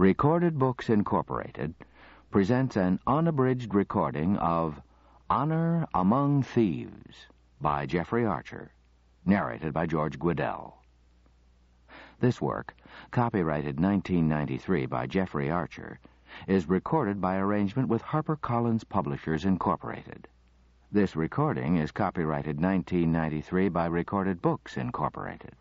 Recorded Books Incorporated presents an unabridged recording of Honor Among Thieves by Jeffrey Archer, narrated by George Guidell. This work, copyrighted 1993 by Jeffrey Archer, is recorded by arrangement with HarperCollins Publishers Incorporated. This recording is copyrighted 1993 by Recorded Books Incorporated.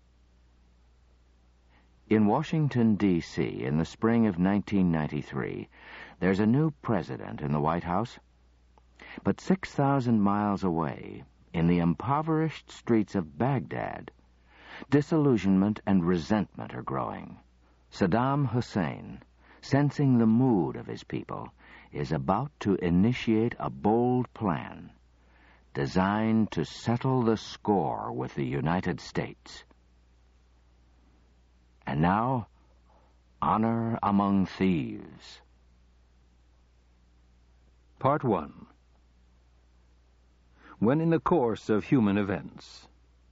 In Washington, D.C., in the spring of 1993, there's a new president in the White House. But 6,000 miles away, in the impoverished streets of Baghdad, disillusionment and resentment are growing. Saddam Hussein, sensing the mood of his people, is about to initiate a bold plan designed to settle the score with the United States. And now, Honor Among Thieves. Part 1. When in the course of human events.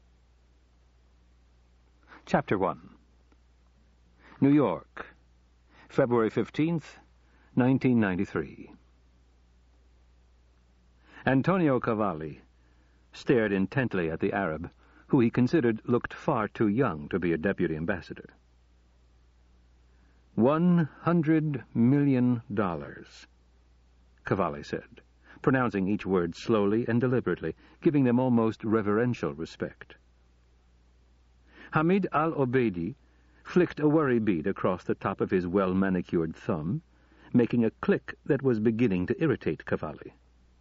Chapter 1. New York, February 15th, 1993. Antonio Cavalli stared intently at the Arab, who he considered looked far too young to be a deputy ambassador. $100 million, Cavalli said, pronouncing each word slowly and deliberately, giving them almost reverential respect. Hamid al-Obeidi flicked a worry bead across the top of his well-manicured thumb, making a click that was beginning to irritate Cavalli.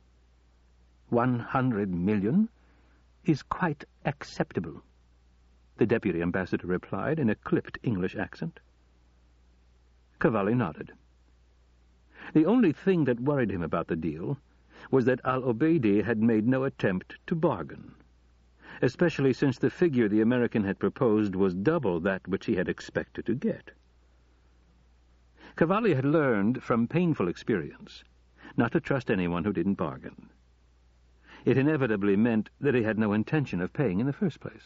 100 million is quite acceptable, the deputy ambassador replied in a clipped English accent. Cavalli nodded. The only thing that worried him about the deal was that al-Obeidi had made no attempt to bargain, especially since the figure the American had proposed was double that which he had expected to get. Cavalli had learned from painful experience not to trust anyone who didn't bargain. It inevitably meant that he had no intention of paying in the first place.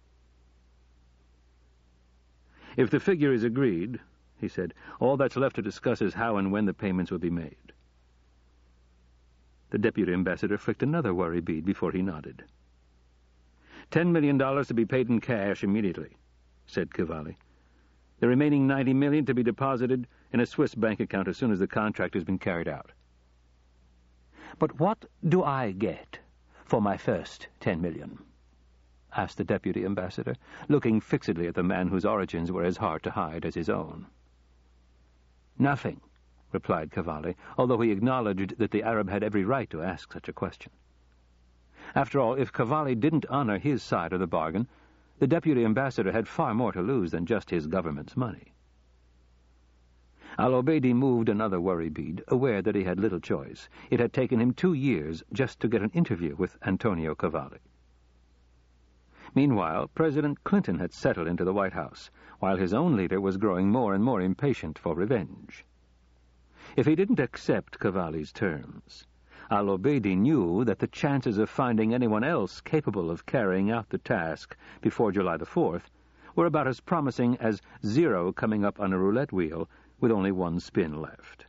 If the figure is agreed, he said, all that's left to discuss is how and when the payments will be made. The deputy ambassador flicked another worry bead before he nodded. $10 million to be paid in cash immediately, said Cavalli. The remaining $90 million to be deposited in a Swiss bank account as soon as the contract has been carried out. But what do I get for my first $10 million? Asked the deputy ambassador, looking fixedly at the man whose origins were as hard to hide as his own. Nothing, replied Cavalli, although he acknowledged that the Arab had every right to ask such a question. After all, if Cavalli didn't honor his side of the bargain, the deputy ambassador had far more to lose than just his government's money. Al-Obeidi moved another worry bead, aware that he had little choice. It had taken him 2 years just to get an interview with Antonio Cavalli. Meanwhile, President Clinton had settled into the White House, while his own leader was growing more and more impatient for revenge. If he didn't accept Cavalli's terms, al-Obeidi knew that the chances of finding anyone else capable of carrying out the task before July the 4th were about as promising as 0 coming up on a roulette wheel with only one spin left.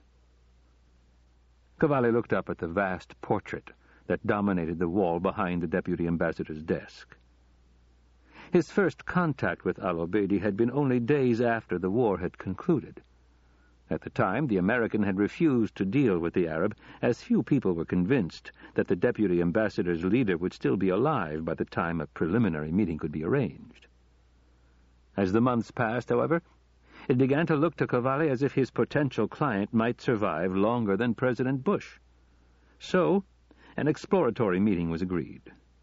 Cavalli looked up at the vast portrait that dominated the wall behind the deputy ambassador's desk. His first contact with al-Obeidi had been only days after the war had concluded. At the time, the American had refused to deal with the Arab, as few people were convinced that the deputy ambassador's leader would still be alive by the time a preliminary meeting could be arranged. As the months passed, however, it began to look to Cavalli as if his potential client might survive longer than President Bush. So, an exploratory meeting was agreed.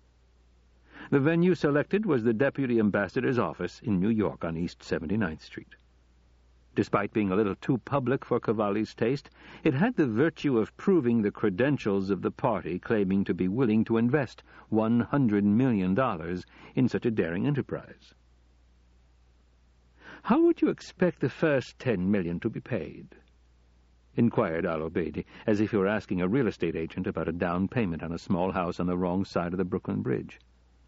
The venue selected was the deputy ambassador's office in New York on East 79th Street. Despite being a little too public for Cavalli's taste, it had the virtue of proving the credentials of the party claiming to be willing to invest $100 million in such a daring enterprise. How would you expect the first $10 million to be paid? Inquired al-Obeidi, as if he were asking a real estate agent about a down payment on a small house on the wrong side of the Brooklyn Bridge.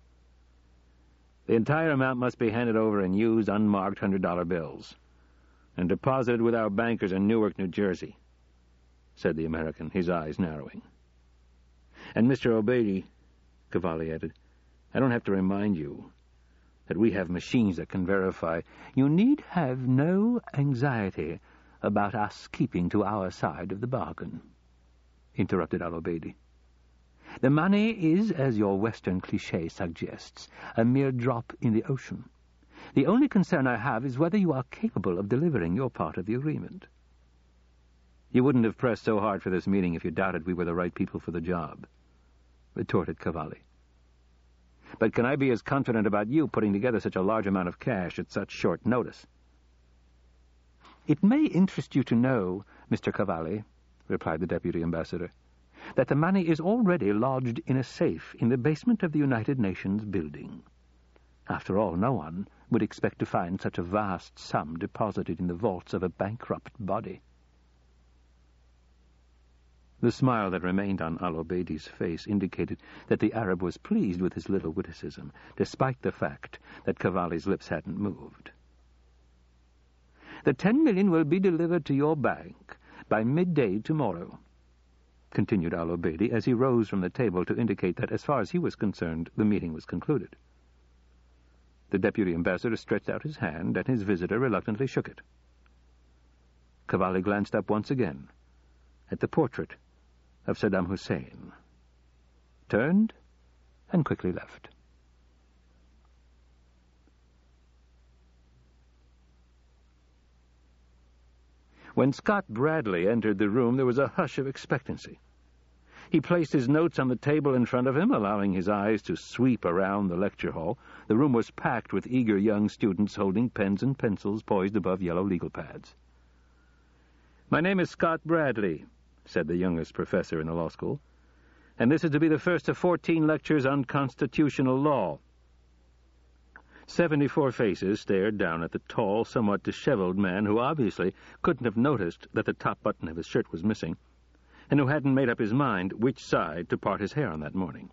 The entire amount must be handed over in used, unmarked $100 bills, and deposited with our bankers in Newark, New Jersey," said the American, his eyes narrowing. "And, Mr. O'Beatty," Cavalli added, "I don't have to remind you that we have machines that can verify—" "You need have no anxiety about us keeping to our side of the bargain," interrupted Al-Obeidi. "The money is, as your Western cliché suggests, a mere drop in the ocean. The only concern I have is whether you are capable of delivering your part of the agreement." "You wouldn't have pressed so hard for this meeting if you doubted we were the right people for the job," retorted Cavalli. "But can I be as confident about you putting together such a large amount of cash at such short notice?" "It may interest you to know, Mr. Cavalli," replied the Deputy Ambassador, "that the money is already lodged in a safe in the basement of the United Nations building. After all, no one would expect to find such a vast sum deposited in the vaults of a bankrupt body." The smile that remained on Al-Obeidi's face indicated that the Arab was pleased with his little witticism, despite the fact that Cavalli's lips hadn't moved. "The 10 million will be delivered to your bank by midday tomorrow," continued Al-Obeidi as he rose from the table to indicate that, as far as he was concerned, the meeting was concluded. The Deputy Ambassador stretched out his hand, and his visitor reluctantly shook it. Cavalli glanced up once again at the portrait of Saddam Hussein, turned, and quickly left. When Scott Bradley entered the room, there was a hush of expectancy. He placed his notes on the table in front of him, allowing his eyes to sweep around the lecture hall. The room was packed with eager young students holding pens and pencils poised above yellow legal pads. "My name is Scott Bradley," said the youngest professor in the law school, "and this is to be the first of 14 lectures on constitutional law." 74 faces stared down at the tall, somewhat disheveled man who obviously couldn't have noticed that the top button of his shirt was missing, and who hadn't made up his mind which side to part his hair on that morning.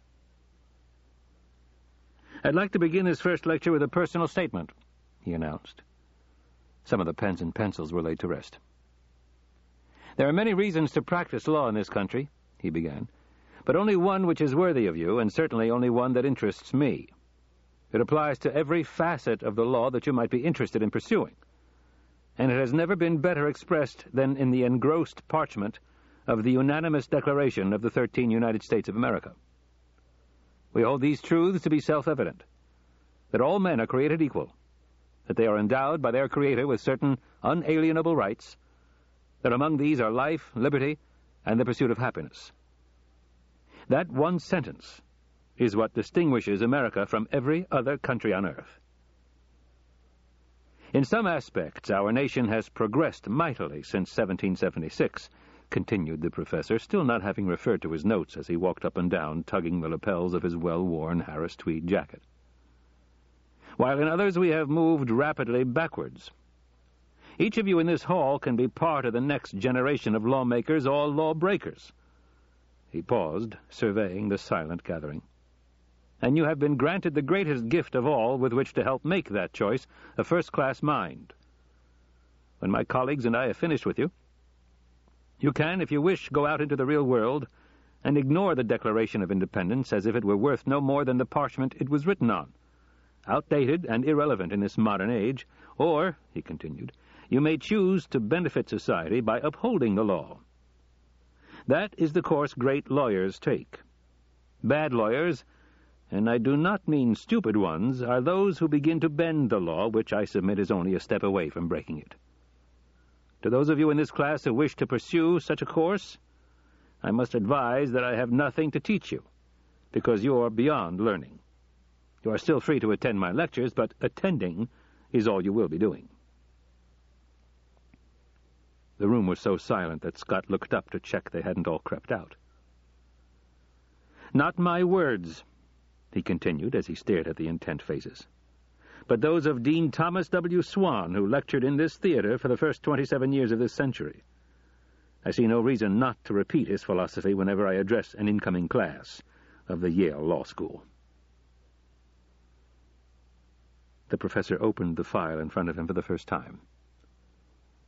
"I'd like to begin this first lecture with a personal statement," he announced. Some of the pens and pencils were laid to rest. "There are many reasons to practice law in this country," he began, "but only one which is worthy of you, and certainly only one that interests me. It applies to every facet of the law that you might be interested in pursuing, and it has never been better expressed than in the engrossed parchment of the unanimous Declaration of the 13 United States of America. We hold these truths to be self-evident, that all men are created equal, that they are endowed by their Creator with certain unalienable rights, that among these are life, liberty, and the pursuit of happiness. That one sentence is what distinguishes America from every other country on earth. In some aspects, our nation has progressed mightily since 1776, continued the professor, still not having referred to his notes as he walked up and down, tugging the lapels of his well-worn Harris tweed jacket. While in others we have moved rapidly backwards. Each of you in this hall can be part of the next generation of lawmakers or lawbreakers." He paused, surveying the silent gathering. "And you have been granted the greatest gift of all with which to help make that choice, a first-class mind. When my colleagues and I have finished with you, you can, if you wish, go out into the real world and ignore the Declaration of Independence as if it were worth no more than the parchment it was written on, outdated and irrelevant in this modern age, or," he continued, "you may choose to benefit society by upholding the law. That is the course great lawyers take. Bad lawyers, and I do not mean stupid ones, are those who begin to bend the law, which I submit is only a step away from breaking it. To those of you in this class who wish to pursue such a course, I must advise that I have nothing to teach you, because you are beyond learning. You are still free to attend my lectures, but attending is all you will be doing." The room was so silent that Scott looked up to check they hadn't all crept out. "Not my words," he continued as he stared at the intent faces, "but those of Dean Thomas W. Swan, who lectured in this theater for the first 27 years of this century. I see no reason not to repeat his philosophy whenever I address an incoming class of the Yale Law School." The professor opened the file in front of him for the first time.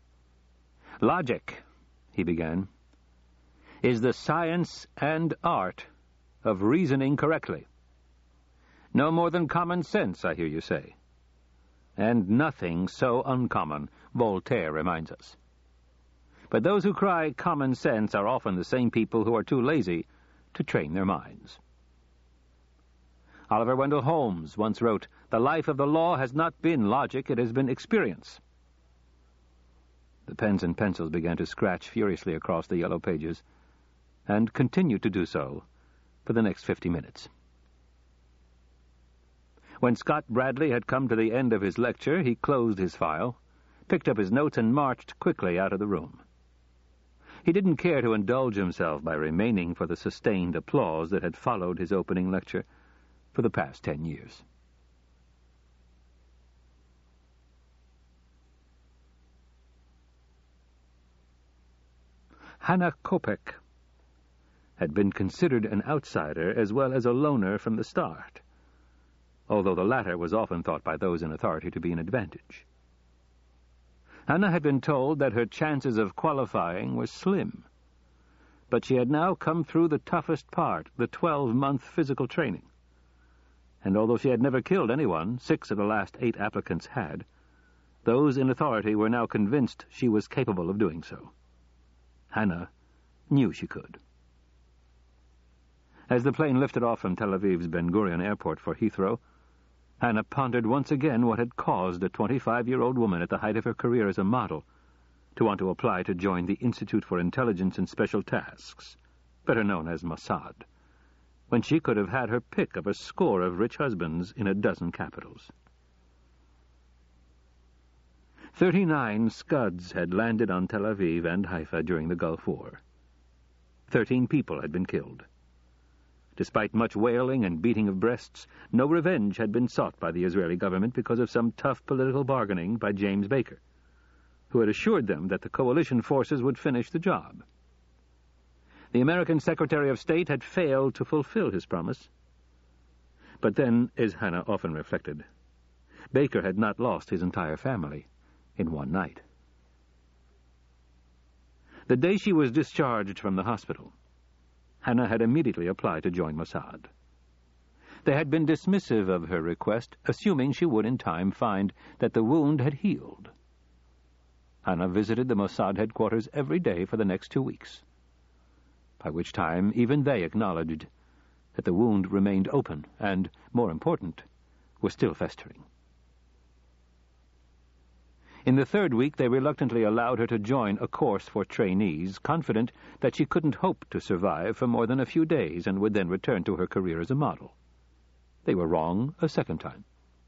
"Logic," he began, "is the science and art of reasoning correctly. No more than common sense, I hear you say. And nothing so uncommon, Voltaire reminds us. But those who cry common sense are often the same people who are too lazy to train their minds. Oliver Wendell Holmes once wrote, 'The life of the law has not been logic, it has been experience.'" The pens and pencils began to scratch furiously across the yellow pages, and continued to do so for the next 50 minutes. When Scott Bradley had come to the end of his lecture, he closed his file, picked up his notes, and marched quickly out of the room. He didn't care to indulge himself by remaining for the sustained applause that had followed his opening lecture for the past 10 years. Hannah Kopek had been considered an outsider as well as a loner from the start, although the latter was often thought by those in authority to be an advantage. Hannah had been told that her chances of qualifying were slim, but she had now come through the toughest part, the 12-month physical training. And although she had never killed anyone, 6 of the last 8 applicants had, those in authority were now convinced she was capable of doing so. Hannah knew she could. As the plane lifted off from Tel Aviv's Ben Gurion Airport for Heathrow, Hannah pondered once again what had caused a 25-year-old woman at the height of her career as a model to want to apply to join the Institute for Intelligence and Special Tasks, better known as Mossad, when she could have had her pick of a score of rich husbands in a dozen capitals. 39 Scuds had landed on Tel Aviv and Haifa during the Gulf War. 13 people had been killed. Despite much wailing and beating of breasts, no revenge had been sought by the Israeli government because of some tough political bargaining by James Baker, who had assured them that the coalition forces would finish the job. The American Secretary of State had failed to fulfill his promise. But then, as Hannah often reflected, Baker had not lost his entire family in one night. The day she was discharged from the hospital, Hannah had immediately applied to join Mossad. They had been dismissive of her request, assuming she would in time find that the wound had healed. Hannah visited the Mossad headquarters every day for the next 2 weeks, by which time even they acknowledged that the wound remained open and, more important, was still festering. In the 3rd week, they reluctantly allowed her to join a course for trainees, confident that she couldn't hope to survive for more than a few days and would then return to her career as a model. They were wrong a second time.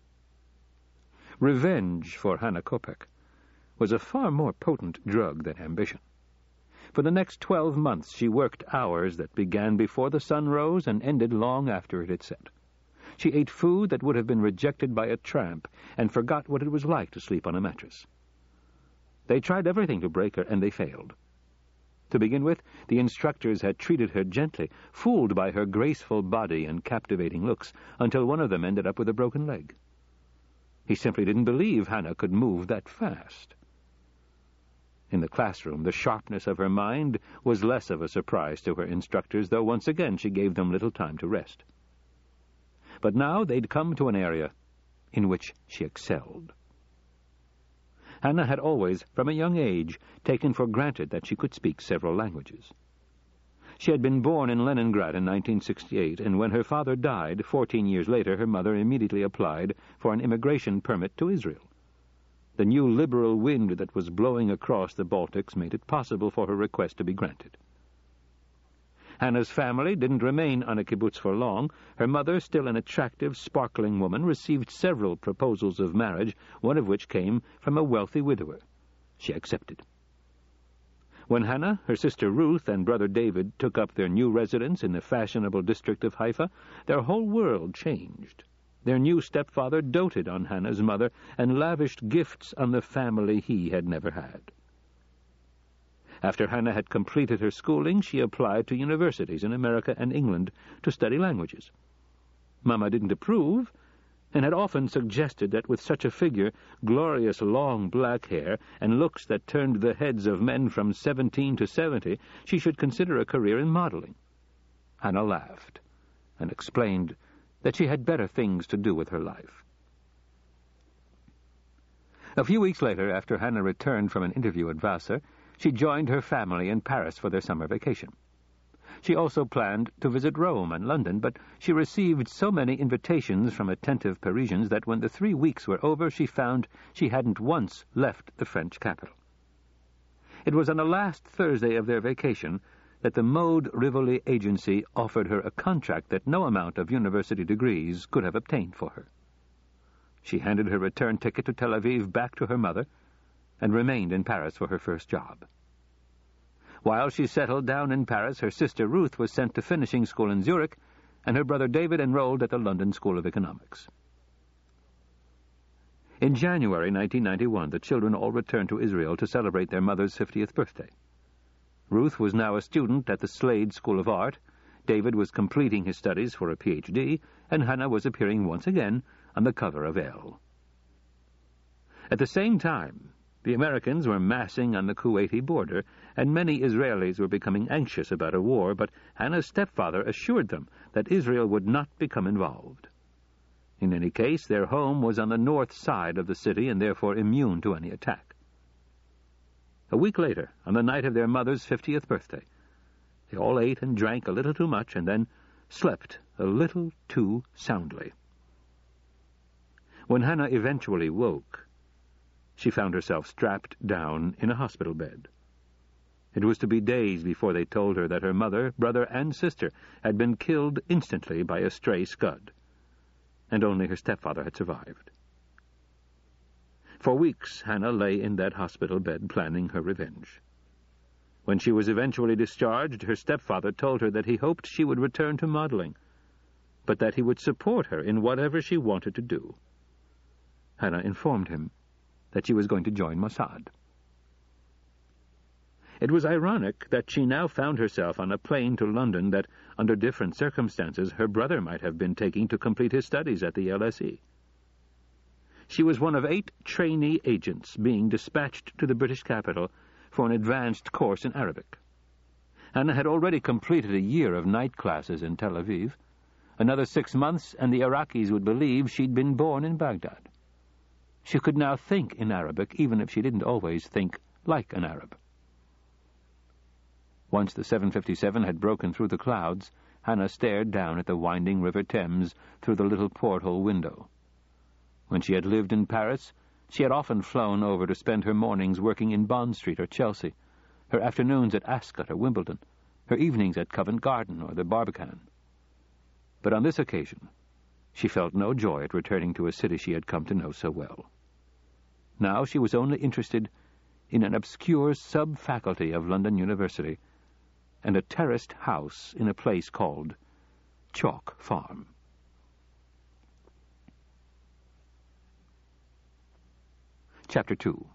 Revenge for Hannah Kopek was a far more potent drug than ambition. For the next 12 months she worked hours that began before the sun rose and ended long after it had set. She ate food that would have been rejected by a tramp and forgot what it was like to sleep on a mattress. They tried everything to break her, and they failed. To begin with, the instructors had treated her gently, fooled by her graceful body and captivating looks, until one of them ended up with a broken leg. He simply didn't believe Hannah could move that fast. In the classroom, the sharpness of her mind was less of a surprise to her instructors, though once again she gave them little time to rest. But now they'd come to an area in which she excelled. Hannah had always, from a young age, taken for granted that she could speak several languages. She had been born in Leningrad in 1968, and when her father died 14 years later, her mother immediately applied for an immigration permit to Israel. The new liberal wind that was blowing across the Baltics made it possible for her request to be granted. Hannah's family didn't remain on a kibbutz for long. Her mother, still an attractive, sparkling woman, received several proposals of marriage, one of which came from a wealthy widower. She accepted. When Hannah, her sister Ruth, and brother David took up their new residence in the fashionable district of Haifa, their whole world changed. Their new stepfather doted on Hannah's mother and lavished gifts on the family he had never had. After Hannah had completed her schooling, she applied to universities in America and England to study languages. Mama didn't approve, and had often suggested that with such a figure, glorious long black hair, and looks that turned the heads of men from 17 to 70, she should consider a career in modeling. Hannah laughed, and explained that she had better things to do with her life. A few weeks later, after Hannah returned from an interview at Vassar, she joined her family in Paris for their summer vacation. She also planned to visit Rome and London, but she received so many invitations from attentive Parisians that when the 3 weeks were over, she found she hadn't once left the French capital. It was on the last Thursday of their vacation that the Mode Rivoli agency offered her a contract that no amount of university degrees could have obtained for her. She handed her return ticket to Tel Aviv back to her mother and remained in Paris for her first job. While she settled down in Paris, her sister Ruth was sent to finishing school in Zurich, and her brother David enrolled at the London School of Economics. In January 1991, the children all returned to Israel to celebrate their mother's 50th birthday. Ruth was now a student at the Slade School of Art, David was completing his studies for a Ph.D., and Hannah was appearing once again on the cover of Elle. At the same time, the Americans were massing on the Kuwaiti border, and many Israelis were becoming anxious about a war, but Hannah's stepfather assured them that Israel would not become involved. In any case, their home was on the north side of the city and therefore immune to any attack. A week later, on the night of their mother's 50th birthday, they all ate and drank a little too much and then slept a little too soundly. When Hannah eventually woke, she found herself strapped down in a hospital bed. It was to be days before they told her that her mother, brother, and sister had been killed instantly by a stray Scud, and only her stepfather had survived. For weeks, Hannah lay in that hospital bed planning her revenge. When she was eventually discharged, her stepfather told her that he hoped she would return to modeling, but that he would support her in whatever she wanted to do. Hannah informed him that she was going to join Mossad. It was ironic that she now found herself on a plane to London that, under different circumstances, her brother might have been taking to complete his studies at the LSE. She was one of 8 trainee agents being dispatched to the British capital for an advanced course in Arabic. Hannah had already completed a year of night classes in Tel Aviv. Another 6 months, and the Iraqis would believe she'd been born in Baghdad. She could now think in Arabic, even if she didn't always think like an Arab. Once the 757 had broken through the clouds, Hannah stared down at the winding River Thames through the little porthole window. When she had lived in Paris, she had often flown over to spend her mornings working in Bond Street or Chelsea, her afternoons at Ascot or Wimbledon, her evenings at Covent Garden or the Barbican. But on this occasion, she felt no joy at returning to a city she had come to know so well. Now she was only interested in an obscure sub-faculty of London University and a terraced house in a place called Chalk Farm. Chapter 2.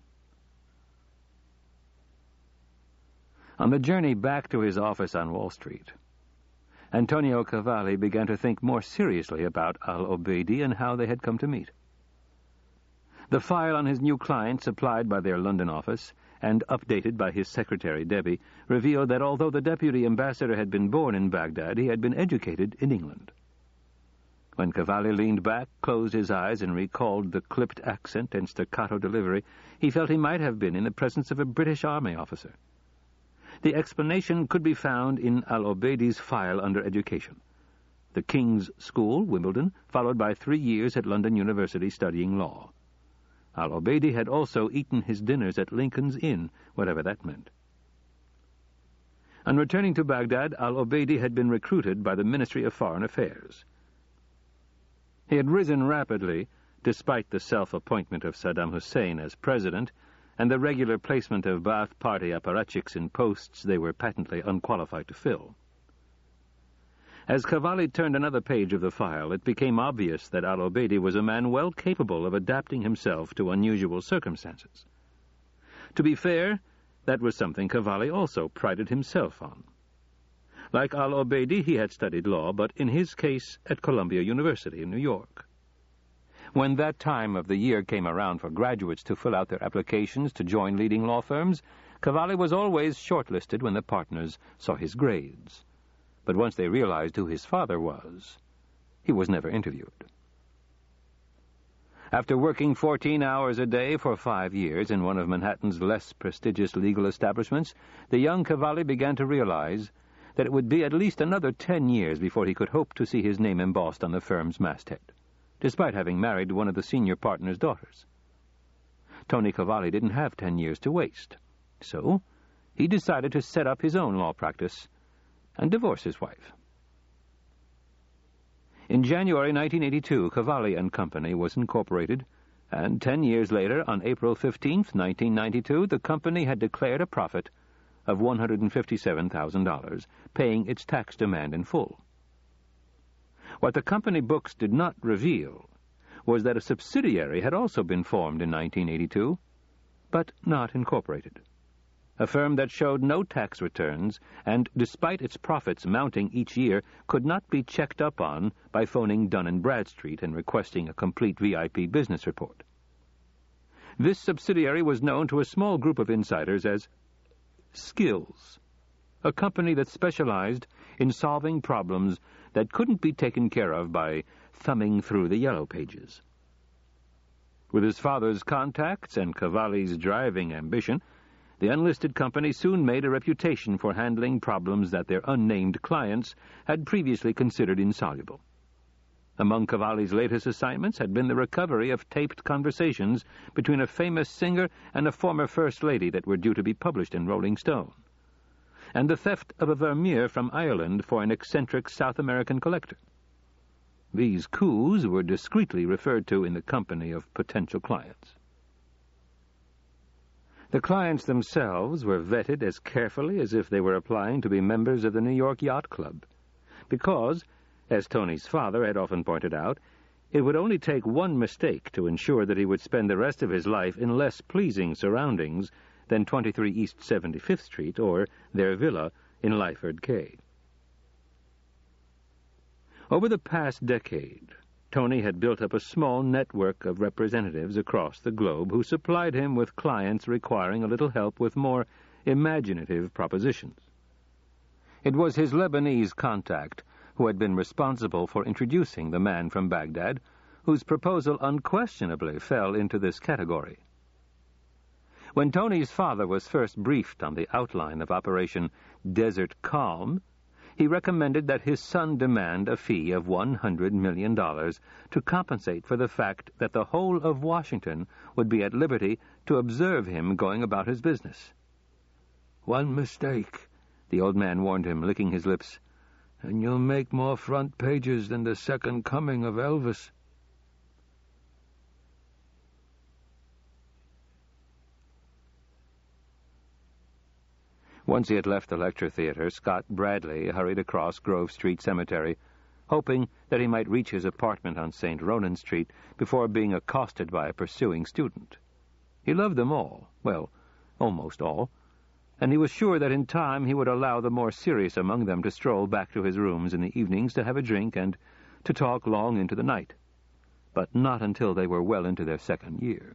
On the journey back to his office on Wall Street, Antonio Cavalli began to think more seriously about Al-Obeidi and how they had come to meet. The file on his new client, supplied by their London office and updated by his secretary, Debbie, revealed that although the deputy ambassador had been born in Baghdad, he had been educated in England. When Cavalli leaned back, closed his eyes, and recalled the clipped accent and staccato delivery, he felt he might have been in the presence of a British Army officer. The explanation could be found in Al-Obeidi's file under education. The King's School, Wimbledon, followed by 3 years at London University studying law. Al-Obeidi had also eaten his dinners at Lincoln's Inn, whatever that meant. On returning to Baghdad, Al-Obeidi had been recruited by the Ministry of Foreign Affairs. He had risen rapidly, despite the self-appointment of Saddam Hussein as president and the regular placement of Ba'ath Party apparatchiks in posts they were patently unqualified to fill. As Cavalli turned another page of the file, it became obvious that Al-Obeidi was a man well capable of adapting himself to unusual circumstances. To be fair, that was something Cavalli also prided himself on. Like Al-Obeidi, he had studied law, but in his case at Columbia University in New York. When that time of the year came around for graduates to fill out their applications to join leading law firms, Cavalli was always shortlisted when the partners saw his grades. But once they realized who his father was, he was never interviewed. After working 14 hours a day for 5 years in one of Manhattan's less prestigious legal establishments, the young Cavalli began to realize that it would be at least another 10 years before he could hope to see his name embossed on the firm's masthead, despite having married one of the senior partner's daughters. Tony Cavalli didn't have 10 years to waste, so he decided to set up his own law practice and divorce his wife. In January 1982, Cavalli & Company was incorporated, and 10 years later, on April 15, 1992, the company had declared a profit of $157,000, paying its tax demand in full. What the company books did not reveal was that a subsidiary had also been formed in 1982, but not incorporated. A firm that showed no tax returns and, despite its profits mounting each year, could not be checked up on by phoning Dun & Bradstreet and requesting a complete VIP business report. This subsidiary was known to a small group of insiders as Skills, a company that specialized in solving problems that couldn't be taken care of by thumbing through the yellow pages. With his father's contacts and Cavalli's driving ambition, the unlisted company soon made a reputation for handling problems that their unnamed clients had previously considered insoluble. Among Cavalli's latest assignments had been the recovery of taped conversations between a famous singer and a former First Lady that were due to be published in Rolling Stone, and the theft of a Vermeer from Ireland for an eccentric South American collector. These coups were discreetly referred to in the company of potential clients. The clients themselves were vetted as carefully as if they were applying to be members of the New York Yacht Club, because, as Tony's father had often pointed out, it would only take one mistake to ensure that he would spend the rest of his life in less pleasing surroundings than 23 East 75th Street or their villa in Lyford Cay. Over the past decade, Tony had built up a small network of representatives across the globe who supplied him with clients requiring a little help with more imaginative propositions. It was his Lebanese contact who had been responsible for introducing the man from Baghdad, whose proposal unquestionably fell into this category. When Tony's father was first briefed on the outline of Operation Desert Calm, he recommended that his son demand a fee of $100 million to compensate for the fact that the whole of Washington would be at liberty to observe him going about his business. "One mistake," the old man warned him, licking his lips, "and you'll make more front pages than the second coming of Elvis." Once he had left the lecture theater, Scott Bradley hurried across Grove Street Cemetery, hoping that he might reach his apartment on St. Ronan Street before being accosted by a pursuing student. He loved them all, well, almost all, and he was sure that in time he would allow the more serious among them to stroll back to his rooms in the evenings to have a drink and to talk long into the night, but not until they were well into their second year.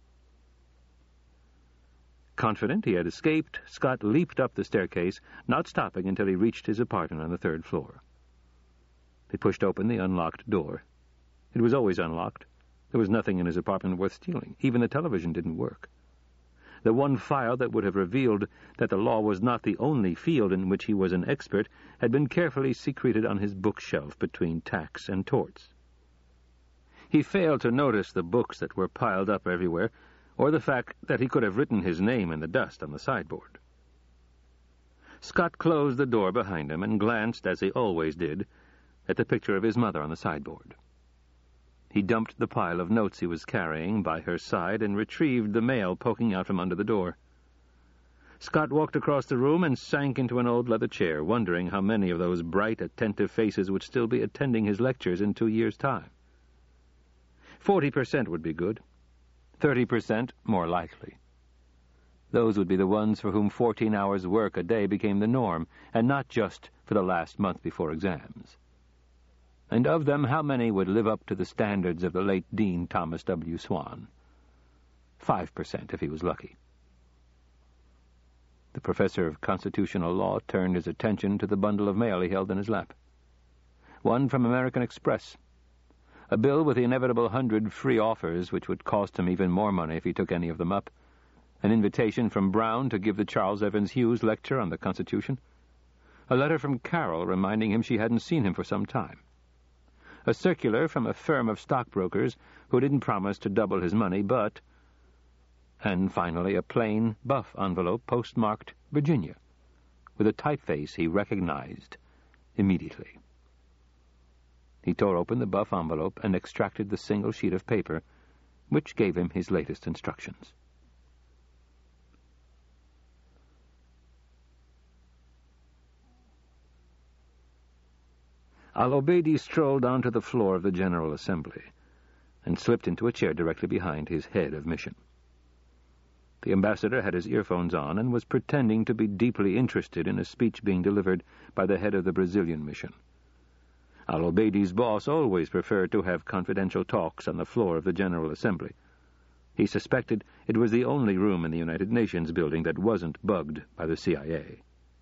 Confident he had escaped, Scott leaped up the staircase, not stopping until he reached his apartment on the 3rd floor. He pushed open the unlocked door. It was always unlocked. There was nothing in his apartment worth stealing. Even the television didn't work. The one file that would have revealed that the law was not the only field in which he was an expert had been carefully secreted on his bookshelf between tax and torts. He failed to notice the books that were piled up everywhere, or the fact that he could have written his name in the dust on the sideboard. Scott closed the door behind him and glanced, as he always did, at the picture of his mother on the sideboard. He dumped the pile of notes he was carrying by her side and retrieved the mail poking out from under the door. Scott walked across the room and sank into an old leather chair, wondering how many of those bright, attentive faces would still be attending his lectures in 2 years' time. 40% would be good. 30% more likely. Those would be the ones for whom 14 hours' work a day became the norm, and not just for the last month before exams. And of them, how many would live up to the standards of the late Dean Thomas W. Swan? 5% if he was lucky. The professor of constitutional law turned his attention to the bundle of mail he held in his lap. One from American Express. A bill with the inevitable 100 free offers, which would cost him even more money if he took any of them up. An invitation from Brown to give the Charles Evans Hughes lecture on the Constitution. A letter from Carol reminding him she hadn't seen him for some time. A circular from a firm of stockbrokers who didn't promise to double his money, but... And finally a plain, buff envelope postmarked Virginia, with a typeface he recognized immediately. He tore open the buff envelope and extracted the single sheet of paper, which gave him his latest instructions. Al-Obeidi strolled onto the floor of the General Assembly and slipped into a chair directly behind his head of mission. The ambassador had his earphones on and was pretending to be deeply interested in a speech being delivered by the head of the Brazilian mission. Al-Obeidi's boss always preferred to have confidential talks on the floor of the General Assembly. He suspected it was the only room in the United Nations building that wasn't bugged by the CIA.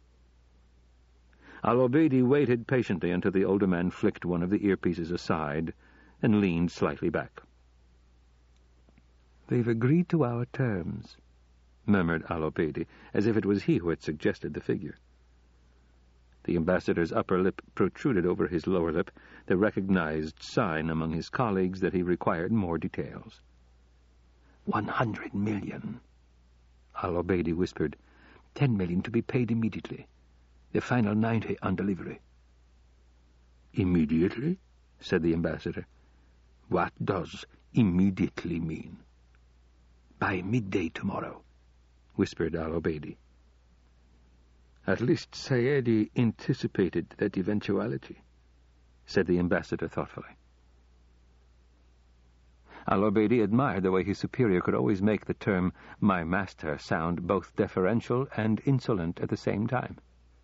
Al-Obeidi waited patiently until the older man flicked one of the earpieces aside and leaned slightly back. "They've agreed to our terms," murmured Al-Obeidi, as if it was he who had suggested the figure. The ambassador's upper lip protruded over his lower lip, the recognized sign among his colleagues that he required more details. 100 million, Al-Obeidi whispered. 10 million to be paid immediately. The final 90 on delivery. Immediately? Said the ambassador. What does immediately mean? By midday tomorrow, whispered Al-Obeidi. At least Saedi anticipated that eventuality, said the ambassador thoughtfully. Al-Obeidi admired the way his superior could always make the term "my master" sound both deferential and insolent at the same time.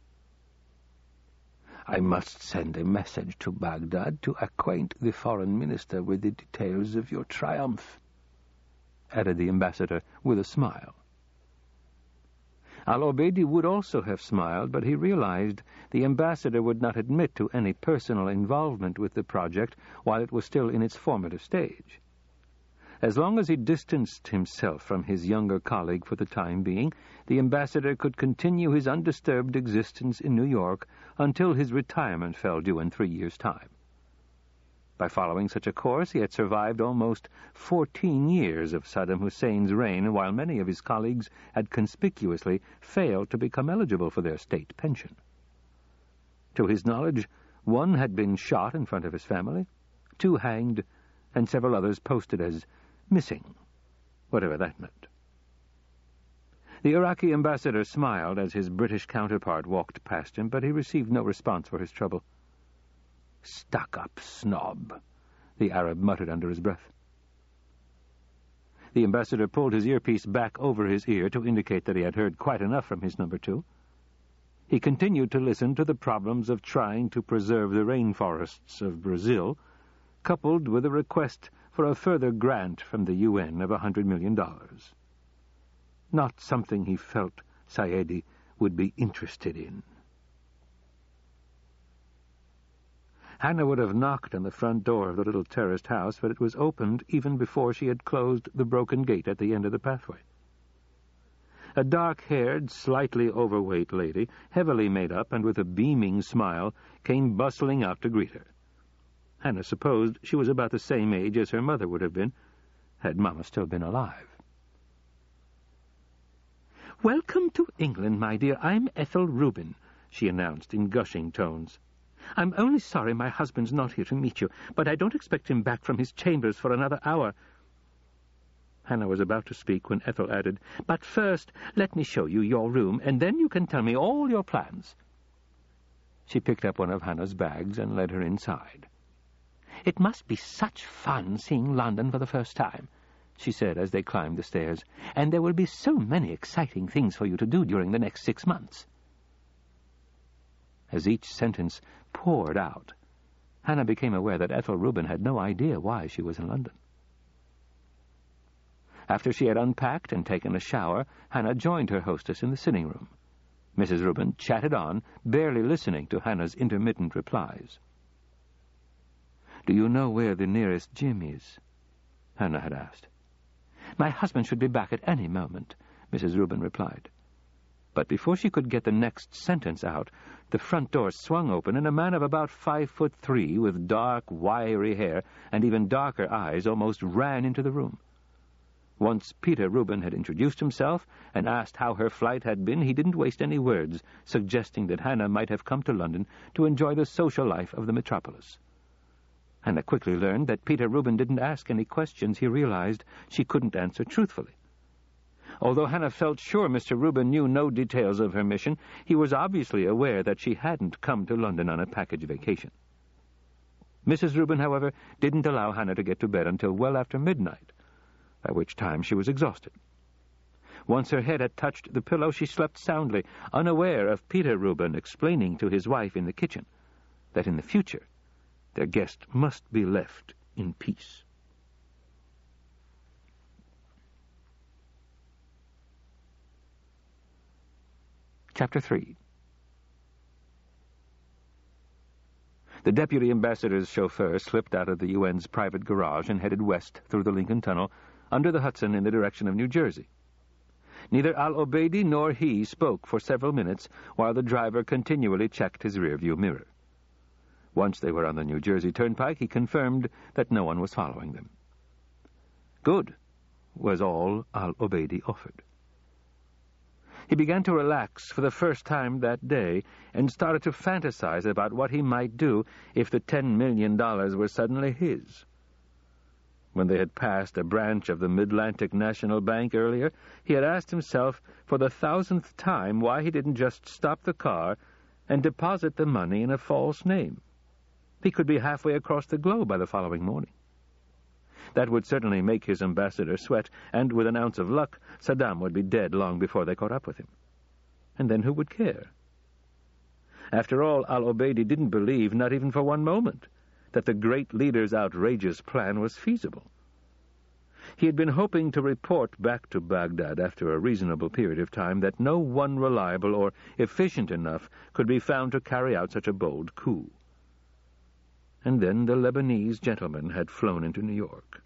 I must send a message to Baghdad to acquaint the foreign minister with the details of your triumph, added the ambassador with a smile. Al-Obeidi would also have smiled, but he realized the ambassador would not admit to any personal involvement with the project while it was still in its formative stage. As long as he distanced himself from his younger colleague for the time being, the ambassador could continue his undisturbed existence in New York until his retirement fell due in 3 years' time. By following such a course, he had survived almost 14 years of Saddam Hussein's reign, while many of his colleagues had conspicuously failed to become eligible for their state pension. To his knowledge, one had been shot in front of his family, 2 hanged, and several others posted as missing, whatever that meant. The Iraqi ambassador smiled as his British counterpart walked past him, but he received no response for his trouble. Stuck-up snob, the Arab muttered under his breath. The ambassador pulled his earpiece back over his ear to indicate that he had heard quite enough from his number 2. He continued to listen to the problems of trying to preserve the rainforests of Brazil, coupled with a request for a further grant from the UN of $100 million. Not something he felt Saedi would be interested in. Hannah would have knocked on the front door of the little terraced house, but it was opened even before she had closed the broken gate at the end of the pathway. A dark-haired, slightly overweight lady, heavily made up and with a beaming smile, came bustling out to greet her. Hannah supposed she was about the same age as her mother would have been, had Mama still been alive. "Welcome to England, my dear. I'm Ethel Rubin," she announced in gushing tones. "I'm only sorry my husband's not here to meet you, but I don't expect him back from his chambers for another hour." Hannah was about to speak when Ethel added, "But first, let me show you your room, and then you can tell me all your plans." She picked up one of Hannah's bags and led her inside. "It must be such fun seeing London for the first time," she said as they climbed the stairs, "and there will be so many exciting things for you to do during the next 6 months." As each sentence poured out, Hannah became aware that Ethel Rubin had no idea why she was in London. After she had unpacked and taken a shower, Hannah joined her hostess in the sitting room. Mrs. Rubin chatted on, barely listening to Hannah's intermittent replies. "Do you know where the nearest gym is?" Hannah had asked. "My husband should be back at any moment," Mrs. Rubin replied. But before she could get the next sentence out, the front door swung open, and a man of about 5'3", with dark, wiry hair and even darker eyes, almost ran into the room. Once Peter Rubin had introduced himself and asked how her flight had been, he didn't waste any words, suggesting that Hannah might have come to London to enjoy the social life of the metropolis. Hannah quickly learned that Peter Rubin didn't ask any questions he realized she couldn't answer truthfully. Although Hannah felt sure Mr. Rubin knew no details of her mission, he was obviously aware that she hadn't come to London on a package vacation. Mrs. Rubin, however, didn't allow Hannah to get to bed until well after midnight, by which time she was exhausted. Once her head had touched the pillow, she slept soundly, unaware of Peter Rubin explaining to his wife in the kitchen that in the future their guest must be left in peace. Chapter 3. The deputy ambassador's chauffeur slipped out of the UN's private garage and headed west through the Lincoln Tunnel under the Hudson in the direction of New Jersey. Neither Al-Obeidi nor he spoke for several minutes while the driver continually checked his rearview mirror. Once they were on the New Jersey Turnpike, he confirmed that no one was following them. "Good," was all Al-Obeidi offered. He began to relax for the first time that day and started to fantasize about what he might do if the $10 million were suddenly his. When they had passed a branch of the Mid-Atlantic National Bank earlier, he had asked himself for the 1,000th time why he didn't just stop the car and deposit the money in a false name. He could be halfway across the globe by the following morning. That would certainly make his ambassador sweat, and with an ounce of luck, Saddam would be dead long before they caught up with him. And then who would care? After all, Al-Obeidi didn't believe, not even for one moment, that the great leader's outrageous plan was feasible. He had been hoping to report back to Baghdad after a reasonable period of time that no one reliable or efficient enough could be found to carry out such a bold coup. And then the Lebanese gentleman had flown into New York.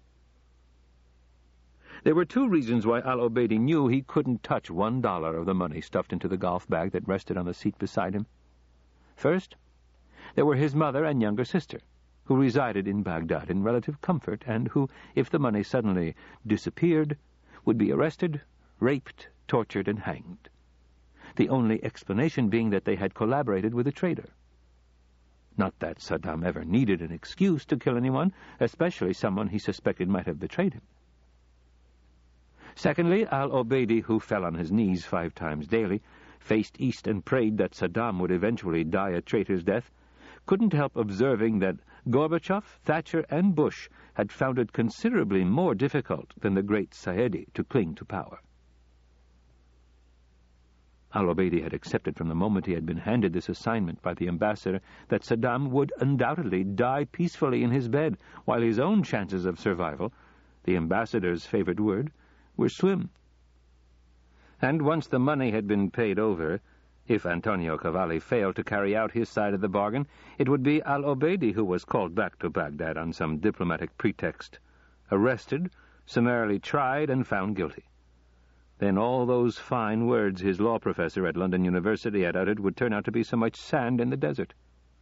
There were two reasons why Al-Obeidi knew he couldn't touch $1 of the money stuffed into the golf bag that rested on the seat beside him. First, there were his mother and younger sister, who resided in Baghdad in relative comfort and who, if the money suddenly disappeared, would be arrested, raped, tortured, and hanged. The only explanation being that they had collaborated with a traitor. Not that Saddam ever needed an excuse to kill anyone, especially someone he suspected might have betrayed him. Secondly, Al-Obeidi, who fell on his knees 5 times daily, faced east and prayed that Saddam would eventually die a traitor's death, couldn't help observing that Gorbachev, Thatcher, and Bush had found it considerably more difficult than the great Saedi to cling to power. Al-Obeidi had accepted from the moment he had been handed this assignment by the ambassador that Saddam would undoubtedly die peacefully in his bed, while his own chances of survival, the ambassador's favorite word, were slim. And once the money had been paid over, if Antonio Cavalli failed to carry out his side of the bargain, it would be Al-Obeidi who was called back to Baghdad on some diplomatic pretext, arrested, summarily tried, and found guilty. Then all those fine words his law professor at London University had uttered would turn out to be so much sand in the desert.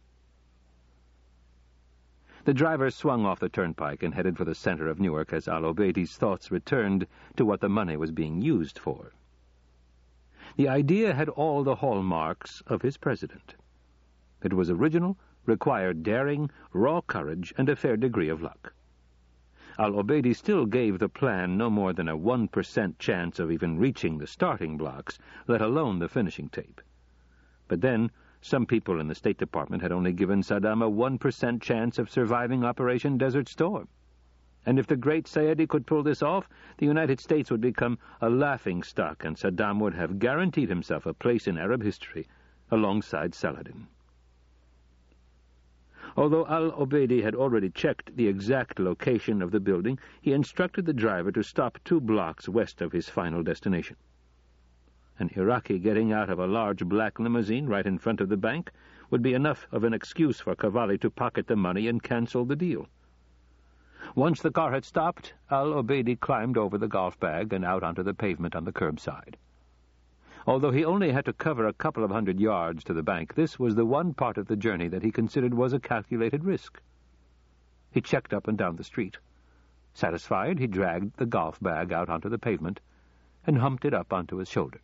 The driver swung off the turnpike and headed for the center of Newark as Al-Obeidi's thoughts returned to what the money was being used for. The idea had all the hallmarks of his president. It was original, required daring, raw courage, and a fair degree of luck. Al-Obeidi still gave the plan no more than a 1% chance of even reaching the starting blocks, let alone the finishing tape. But then, some people in the State Department had only given Saddam a 1% chance of surviving Operation Desert Storm. And if the great Saedi could pull this off, the United States would become a laughingstock, and Saddam would have guaranteed himself a place in Arab history alongside Saladin. Although al-Obeidi had already checked the exact location of the building, he instructed the driver to stop 2 blocks west of his final destination. An Iraqi getting out of a large black limousine right in front of the bank would be enough of an excuse for Cavalli to pocket the money and cancel the deal. Once the car had stopped, al-Obeidi climbed over the golf bag and out onto the pavement on the curbside. Although he only had to cover a couple of 100 yards to the bank, this was the one part of the journey that he considered was a calculated risk. He checked up and down the street. Satisfied, he dragged the golf bag out onto the pavement and humped it up onto his shoulder.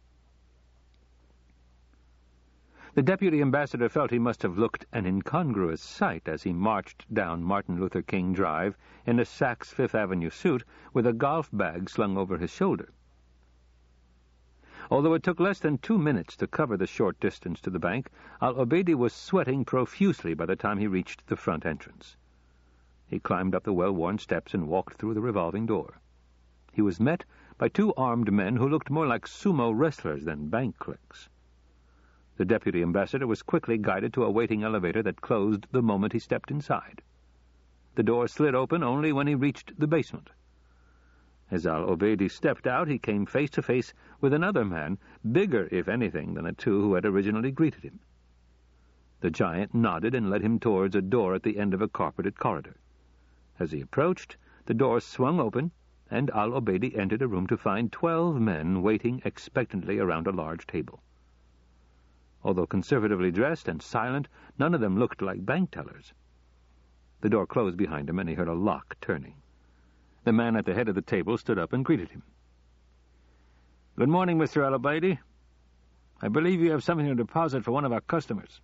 The deputy ambassador felt he must have looked an incongruous sight as he marched down Martin Luther King Drive in a Saks Fifth Avenue suit with a golf bag slung over his shoulder. Although it took less than 2 minutes to cover the short distance to the bank, al-Obeidi was sweating profusely by the time he reached the front entrance. He climbed up the well-worn steps and walked through the revolving door. He was met by 2 armed men who looked more like sumo wrestlers than bank clerks. The deputy ambassador was quickly guided to a waiting elevator that closed the moment he stepped inside. The door slid open only when he reached the basement. As al-Obeidi stepped out, he came face to face with another man, bigger, if anything, than the 2 who had originally greeted him. The giant nodded and led him towards a door at the end of a carpeted corridor. As he approached, the door swung open, and al-Obeidi entered a room to find 12 men waiting expectantly around a large table. Although conservatively dressed and silent, none of them looked like bank tellers. The door closed behind him, and he heard a lock turning. The man at the head of the table stood up and greeted him. "Good morning, Mr. al-Obeidi. I believe you have something to deposit for one of our customers."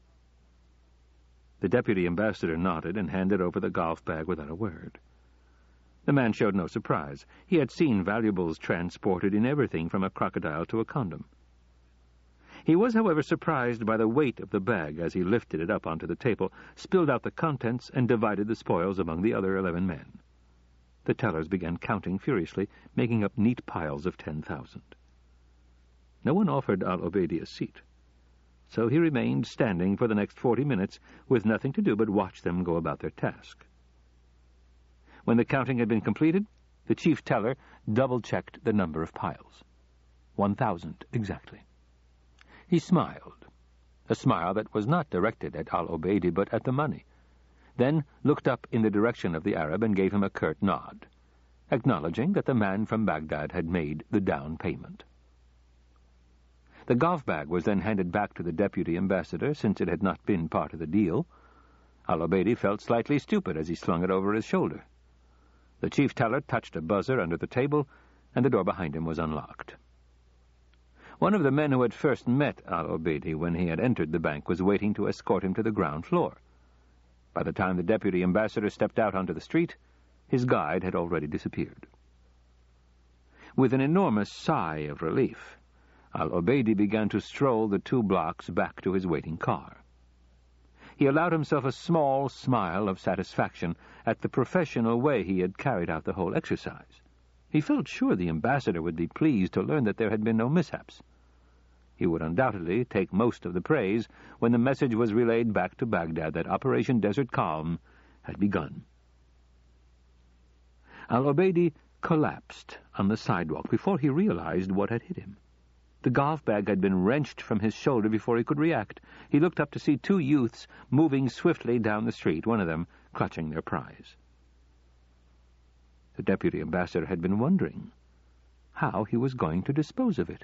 The deputy ambassador nodded and handed over the golf bag without a word. The man showed no surprise. He had seen valuables transported in everything from a crocodile to a condom. He was, however, surprised by the weight of the bag as he lifted it up onto the table, spilled out the contents, and divided the spoils among the other 11 men. The tellers began counting furiously, making up neat piles of 10,000. No one offered al-Obeidi a seat, so he remained standing for the next 40 minutes with nothing to do but watch them go about their task. When the counting had been completed, the chief teller double-checked the number of piles. 1,000 exactly. He smiled, a smile that was not directed at al-Obeidi but at the money, then looked up in the direction of the Arab and gave him a curt nod, acknowledging that the man from Baghdad had made the down payment. The golf bag was then handed back to the deputy ambassador, since it had not been part of the deal. Al-Obeidi felt slightly stupid as he slung it over his shoulder. The chief teller touched a buzzer under the table, and the door behind him was unlocked. One of the men who had first met al-Obeidi when he had entered the bank was waiting to escort him to the ground floor. By the time the deputy ambassador stepped out onto the street, his guide had already disappeared. With an enormous sigh of relief, al-Obeidi began to stroll the 2 blocks back to his waiting car. He allowed himself a small smile of satisfaction at the professional way he had carried out the whole exercise. He felt sure the ambassador would be pleased to learn that there had been no mishaps. He would undoubtedly take most of the praise when the message was relayed back to Baghdad that Operation Desert Calm had begun. Al-Obeidi collapsed on the sidewalk before he realized what had hit him. The golf bag had been wrenched from his shoulder before he could react. He looked up to see 2 youths moving swiftly down the street, one of them clutching their prize. The deputy ambassador had been wondering how he was going to dispose of it.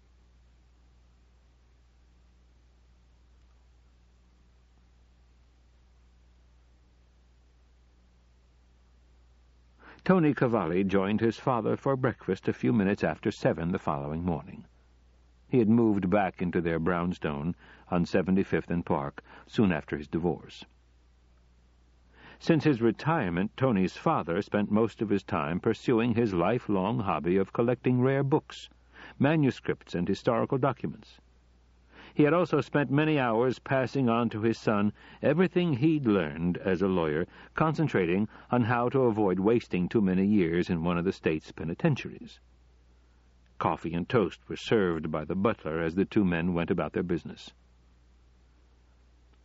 Tony Cavalli joined his father for breakfast a few minutes after 7 the following morning. He had moved back into their brownstone on 75th and Park soon after his divorce. Since his retirement, Tony's father spent most of his time pursuing his lifelong hobby of collecting rare books, manuscripts, and historical documents. He had also spent many hours passing on to his son everything he'd learned as a lawyer, concentrating on how to avoid wasting too many years in one of the state's penitentiaries. Coffee and toast were served by the butler as the 2 men went about their business.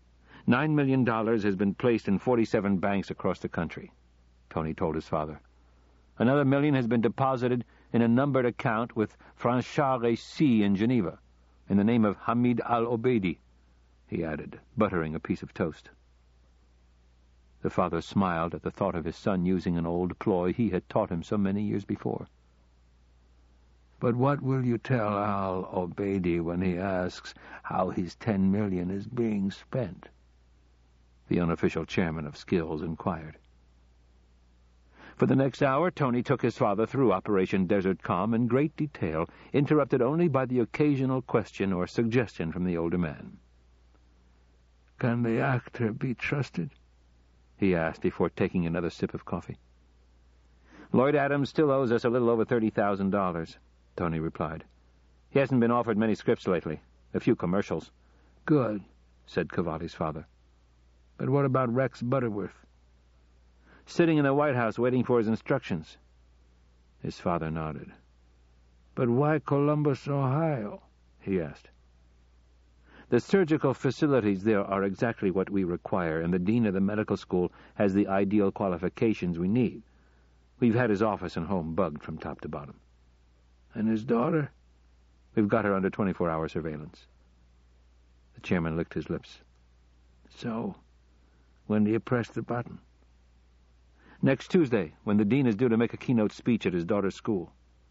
$9 million has been placed in 47 banks across the country, Tony told his father. Another $1 million has been deposited in a numbered account with Franchard Récy in Geneva, in the name of Hamid al-Obeidi, he added, buttering a piece of toast. The father smiled at the thought of his son using an old ploy he had taught him so many years before. "But what will you tell al-Obeidi when he asks how his $10 million is being spent?" the unofficial chairman of Skills inquired. For the next hour, Tony took his father through Operation Desert Calm in great detail, interrupted only by the occasional question or suggestion from the older man. "Can the actor be trusted?" he asked before taking another sip of coffee. "Lloyd Adams still owes us a little over $30,000, Tony replied. "He hasn't been offered many scripts lately. A few commercials." "Good," said Cavalli's father. "But what about Rex Butterworth?" "Sitting in the White House waiting for his instructions." His father nodded. "But why Columbus, Ohio?" he asked. "The surgical facilities there are exactly what we require, and the dean of the medical school has the ideal qualifications we need. We've had his office and home bugged from top to bottom." "And his daughter?" "We've got her under 24-hour surveillance." The chairman licked his lips. "So, when do you press the button?" "Next Tuesday, when the dean is due to make a keynote speech at his daughter's school."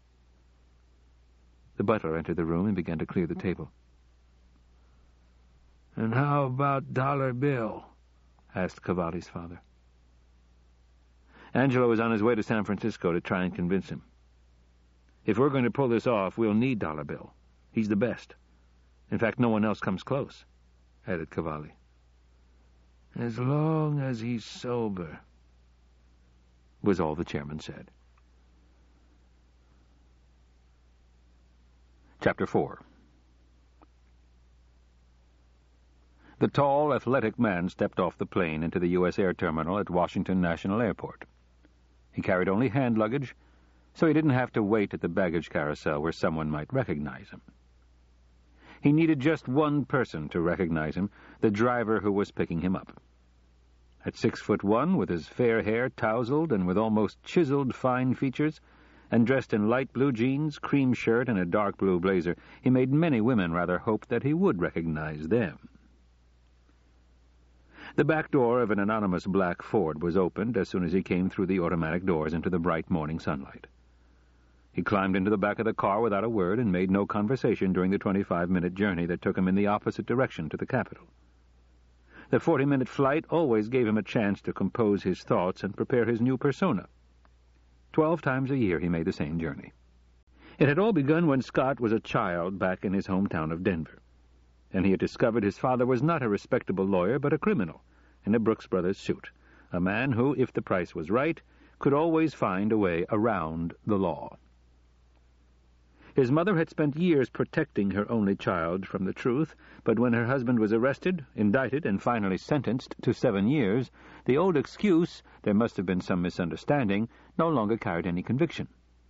The butler entered the room and began to clear the table. "And how about Dollar Bill?" asked Cavalli's father. "Angelo is on his way to San Francisco to try and convince him. If we're going to pull this off, we'll need Dollar Bill. He's the best. In fact, no one else comes close," added Cavalli. "As long as he's sober," was all the chairman said. Chapter 4. The tall, athletic man stepped off the plane into the U.S. Air Terminal at Washington National Airport. He carried only hand luggage, so he didn't have to wait at the baggage carousel where someone might recognize him. He needed just one person to recognize him, the driver who was picking him up. At 6'1", with his fair hair tousled and with almost chiseled fine features, and dressed in light blue jeans, cream shirt, and a dark blue blazer, he made many women rather hope that he would recognize them. The back door of an anonymous black Ford was opened as soon as he came through the automatic doors into the bright morning sunlight. He climbed into the back of the car without a word and made no conversation during the 25-minute journey that took him in the opposite direction to the Capitol. The 40-minute flight always gave him a chance to compose his thoughts and prepare his new persona. 12 times a year he made the same journey. It had all begun when Scott was a child back in his hometown of Denver, and he had discovered his father was not a respectable lawyer but a criminal in a Brooks Brothers suit, a man who, if the price was right, could always find a way around the law. His mother had spent years protecting her only child from the truth, but when her husband was arrested, indicted, and finally sentenced to 7 years, the old excuse, there must have been some misunderstanding, no longer carried any conviction.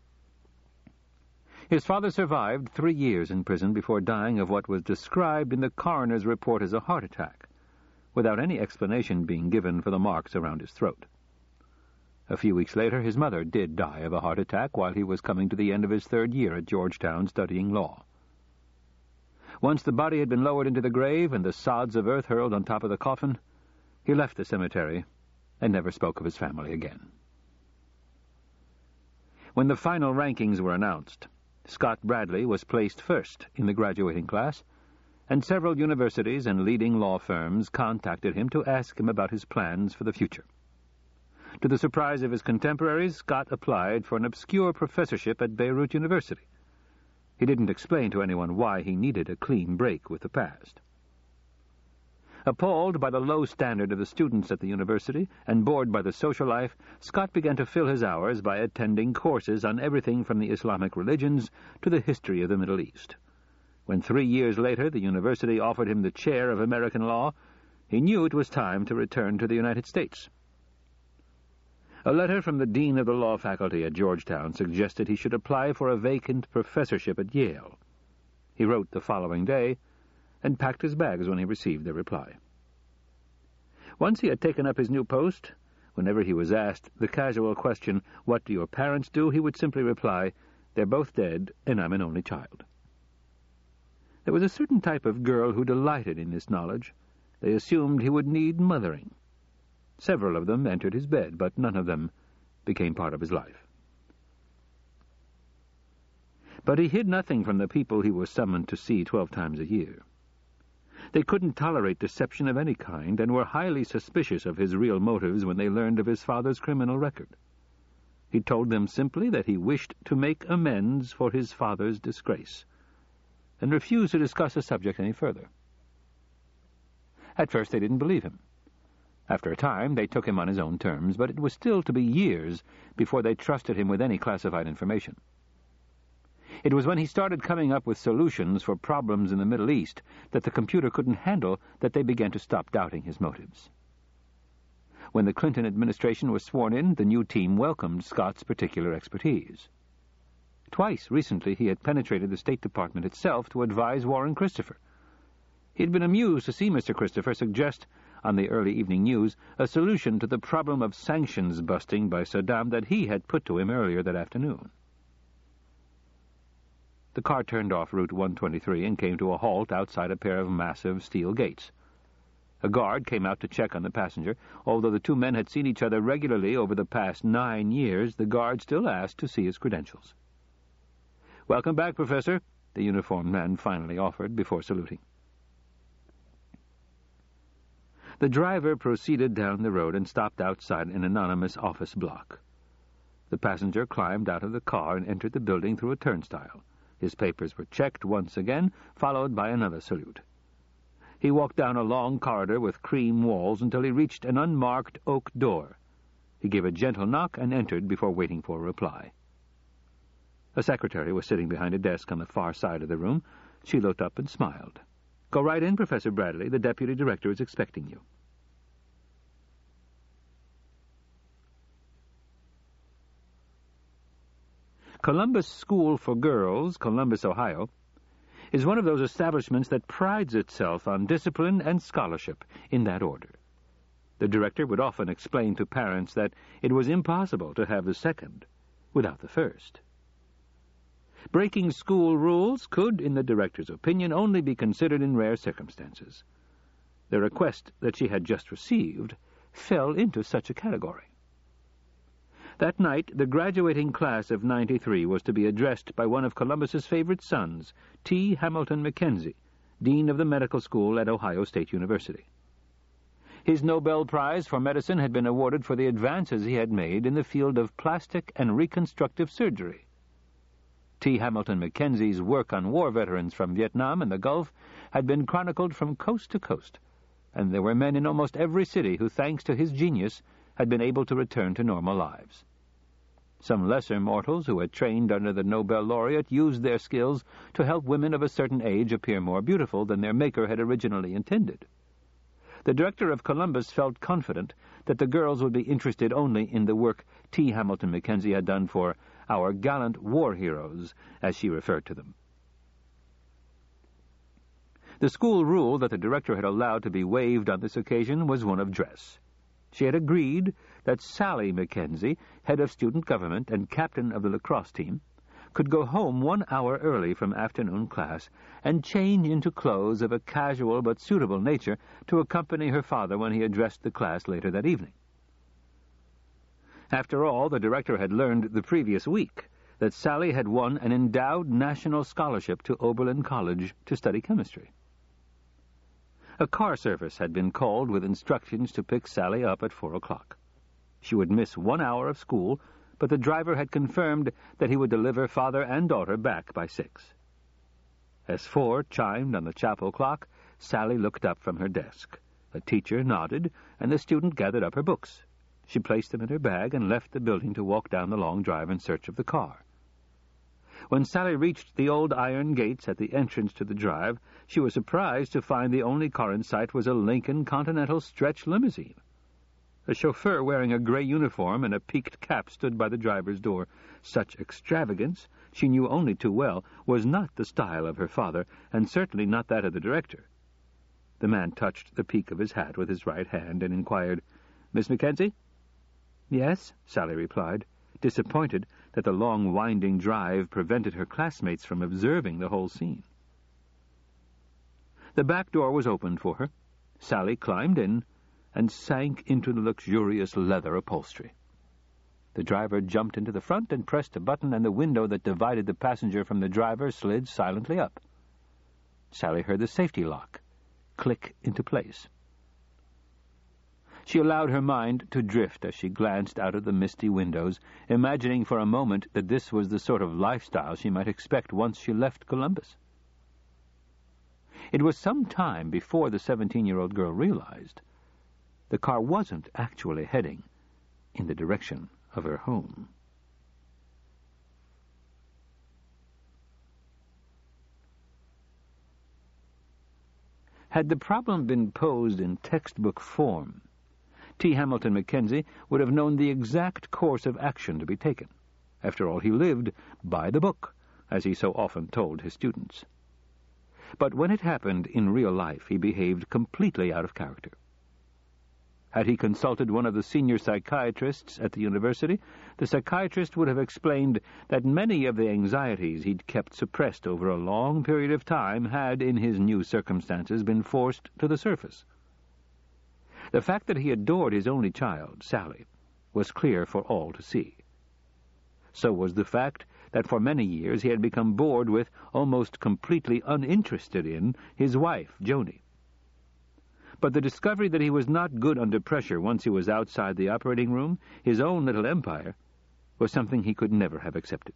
His father survived 3 years in prison before dying of what was described in the coroner's report as a heart attack, without any explanation being given for the marks around his throat. A few weeks later, his mother did die of a heart attack while he was coming to the end of his 3rd year at Georgetown studying law. Once the body had been lowered into the grave and the sods of earth hurled on top of the coffin, he left the cemetery and never spoke of his family again. When the final rankings were announced, Scott Bradley was placed first in the graduating class, and several universities and leading law firms contacted him to ask him about his plans for the future. To the surprise of his contemporaries, Scott applied for an obscure professorship at Beirut University. He didn't explain to anyone why he needed a clean break with the past. Appalled by the low standard of the students at the university and bored by the social life, Scott began to fill his hours by attending courses on everything from the Islamic religions to the history of the Middle East. When 3 years later the university offered him the chair of American law, he knew it was time to return to the United States. A letter from the dean of the law faculty at Georgetown suggested he should apply for a vacant professorship at Yale. He wrote the following day and packed his bags when he received the reply. Once he had taken up his new post, whenever he was asked the casual question, "What do your parents do?" he would simply reply, "They're both dead, and I'm an only child." There was a certain type of girl who delighted in this knowledge. They assumed he would need mothering. Several of them entered his bed, but none of them became part of his life. But he hid nothing from the people he was summoned to see 12 times a year. They couldn't tolerate deception of any kind, and were highly suspicious of his real motives when they learned of his father's criminal record. He told them simply that he wished to make amends for his father's disgrace, and refused to discuss the subject any further. At first they didn't believe him. After a time they took him on his own terms, but it was still to be years before they trusted him with any classified information. It was when he started coming up with solutions for problems in the Middle East that the computer couldn't handle that they began to stop doubting his motives. When the Clinton administration was sworn in, the new team welcomed Scott's particular expertise. Twice recently he had penetrated the State Department itself to advise Warren Christopher. He had been amused to see Mr. Christopher suggest, on the early evening news, a solution to the problem of sanctions busting by Saddam that he had put to him earlier that afternoon. The car turned off Route 123 and came to a halt outside a pair of massive steel gates. A guard came out to check on the passenger. Although the two men had seen each other regularly over the past 9 years, the guard still asked to see his credentials. "Welcome back, Professor," the uniformed man finally offered before saluting. The driver proceeded down the road and stopped outside an anonymous office block. The passenger climbed out of the car and entered the building through a turnstile. His papers were checked once again, followed by another salute. He walked down a long corridor with cream walls until he reached an unmarked oak door. He gave a gentle knock and entered before waiting for a reply. A secretary was sitting behind a desk on the far side of the room. She looked up and smiled. "Go right in, Professor Bradley. The deputy director is expecting you." Columbus School for Girls, Columbus, Ohio, is one of those establishments that prides itself on discipline and scholarship in that order. The director would often explain to parents that it was impossible to have the second without the first. Breaking school rules could, in the director's opinion, only be considered in rare circumstances. The request that she had just received fell into such a category. That night, the graduating class of '93 was to be addressed by one of Columbus's favorite sons, T. Hamilton Mackenzie, dean of the medical school at Ohio State University. His Nobel Prize for Medicine had been awarded for the advances he had made in the field of plastic and reconstructive surgery. T. Hamilton Mackenzie's work on war veterans from Vietnam and the Gulf had been chronicled from coast to coast, and there were men in almost every city who, thanks to his genius, had been able to return to normal lives. Some lesser mortals who had trained under the Nobel laureate used their skills to help women of a certain age appear more beautiful than their maker had originally intended. The director of Columbus felt confident that the girls would be interested only in the work T. Hamilton Mackenzie had done for our gallant war heroes, as she referred to them. The school rule that the director had allowed to be waived on this occasion was one of dress. She had agreed that Sally Mackenzie, head of student government and captain of the lacrosse team, could go home 1 hour early from afternoon class and change into clothes of a casual but suitable nature to accompany her father when he addressed the class later that evening. After all, the director had learned the previous week that Sally had won an endowed national scholarship to Oberlin College to study chemistry. A car service had been called with instructions to pick Sally up at 4 o'clock. She would miss 1 hour of school, but the driver had confirmed that he would deliver father and daughter back by 6. As 4 chimed on the chapel clock, Sally looked up from her desk. The teacher nodded, and the student gathered up her books. She placed them in her bag and left the building to walk down the long drive in search of the car. When Sally reached the old iron gates at the entrance to the drive, she was surprised to find the only car in sight was a Lincoln Continental stretch limousine. A chauffeur wearing a gray uniform and a peaked cap stood by the driver's door. Such extravagance, she knew only too well, was not the style of her father, and certainly not that of the director. The man touched the peak of his hat with his right hand and inquired, "Miss Mackenzie?" "Yes," Sally replied, disappointed that the long, winding drive prevented her classmates from observing the whole scene. The back door was opened for her. Sally climbed in and sank into the luxurious leather upholstery. The driver jumped into the front and pressed a button, and the window that divided the passenger from the driver slid silently up. Sally heard the safety lock click into place. She allowed her mind to drift as she glanced out of the misty windows, imagining for a moment that this was the sort of lifestyle she might expect once she left Columbus. It was some time before the 17-year-old girl realized the car wasn't actually heading in the direction of her home. Had the problem been posed in textbook form, T. Hamilton Mackenzie would have known the exact course of action to be taken. After all, he lived by the book, as he so often told his students. But when it happened in real life, he behaved completely out of character. Had he consulted one of the senior psychiatrists at the university, the psychiatrist would have explained that many of the anxieties he'd kept suppressed over a long period of time had, in his new circumstances, been forced to the surface. The fact that he adored his only child, Sally, was clear for all to see. So was the fact that for many years he had become bored with, almost completely uninterested in, his wife, Joni. But the discovery that he was not good under pressure once he was outside the operating room, his own little empire, was something he could never have accepted.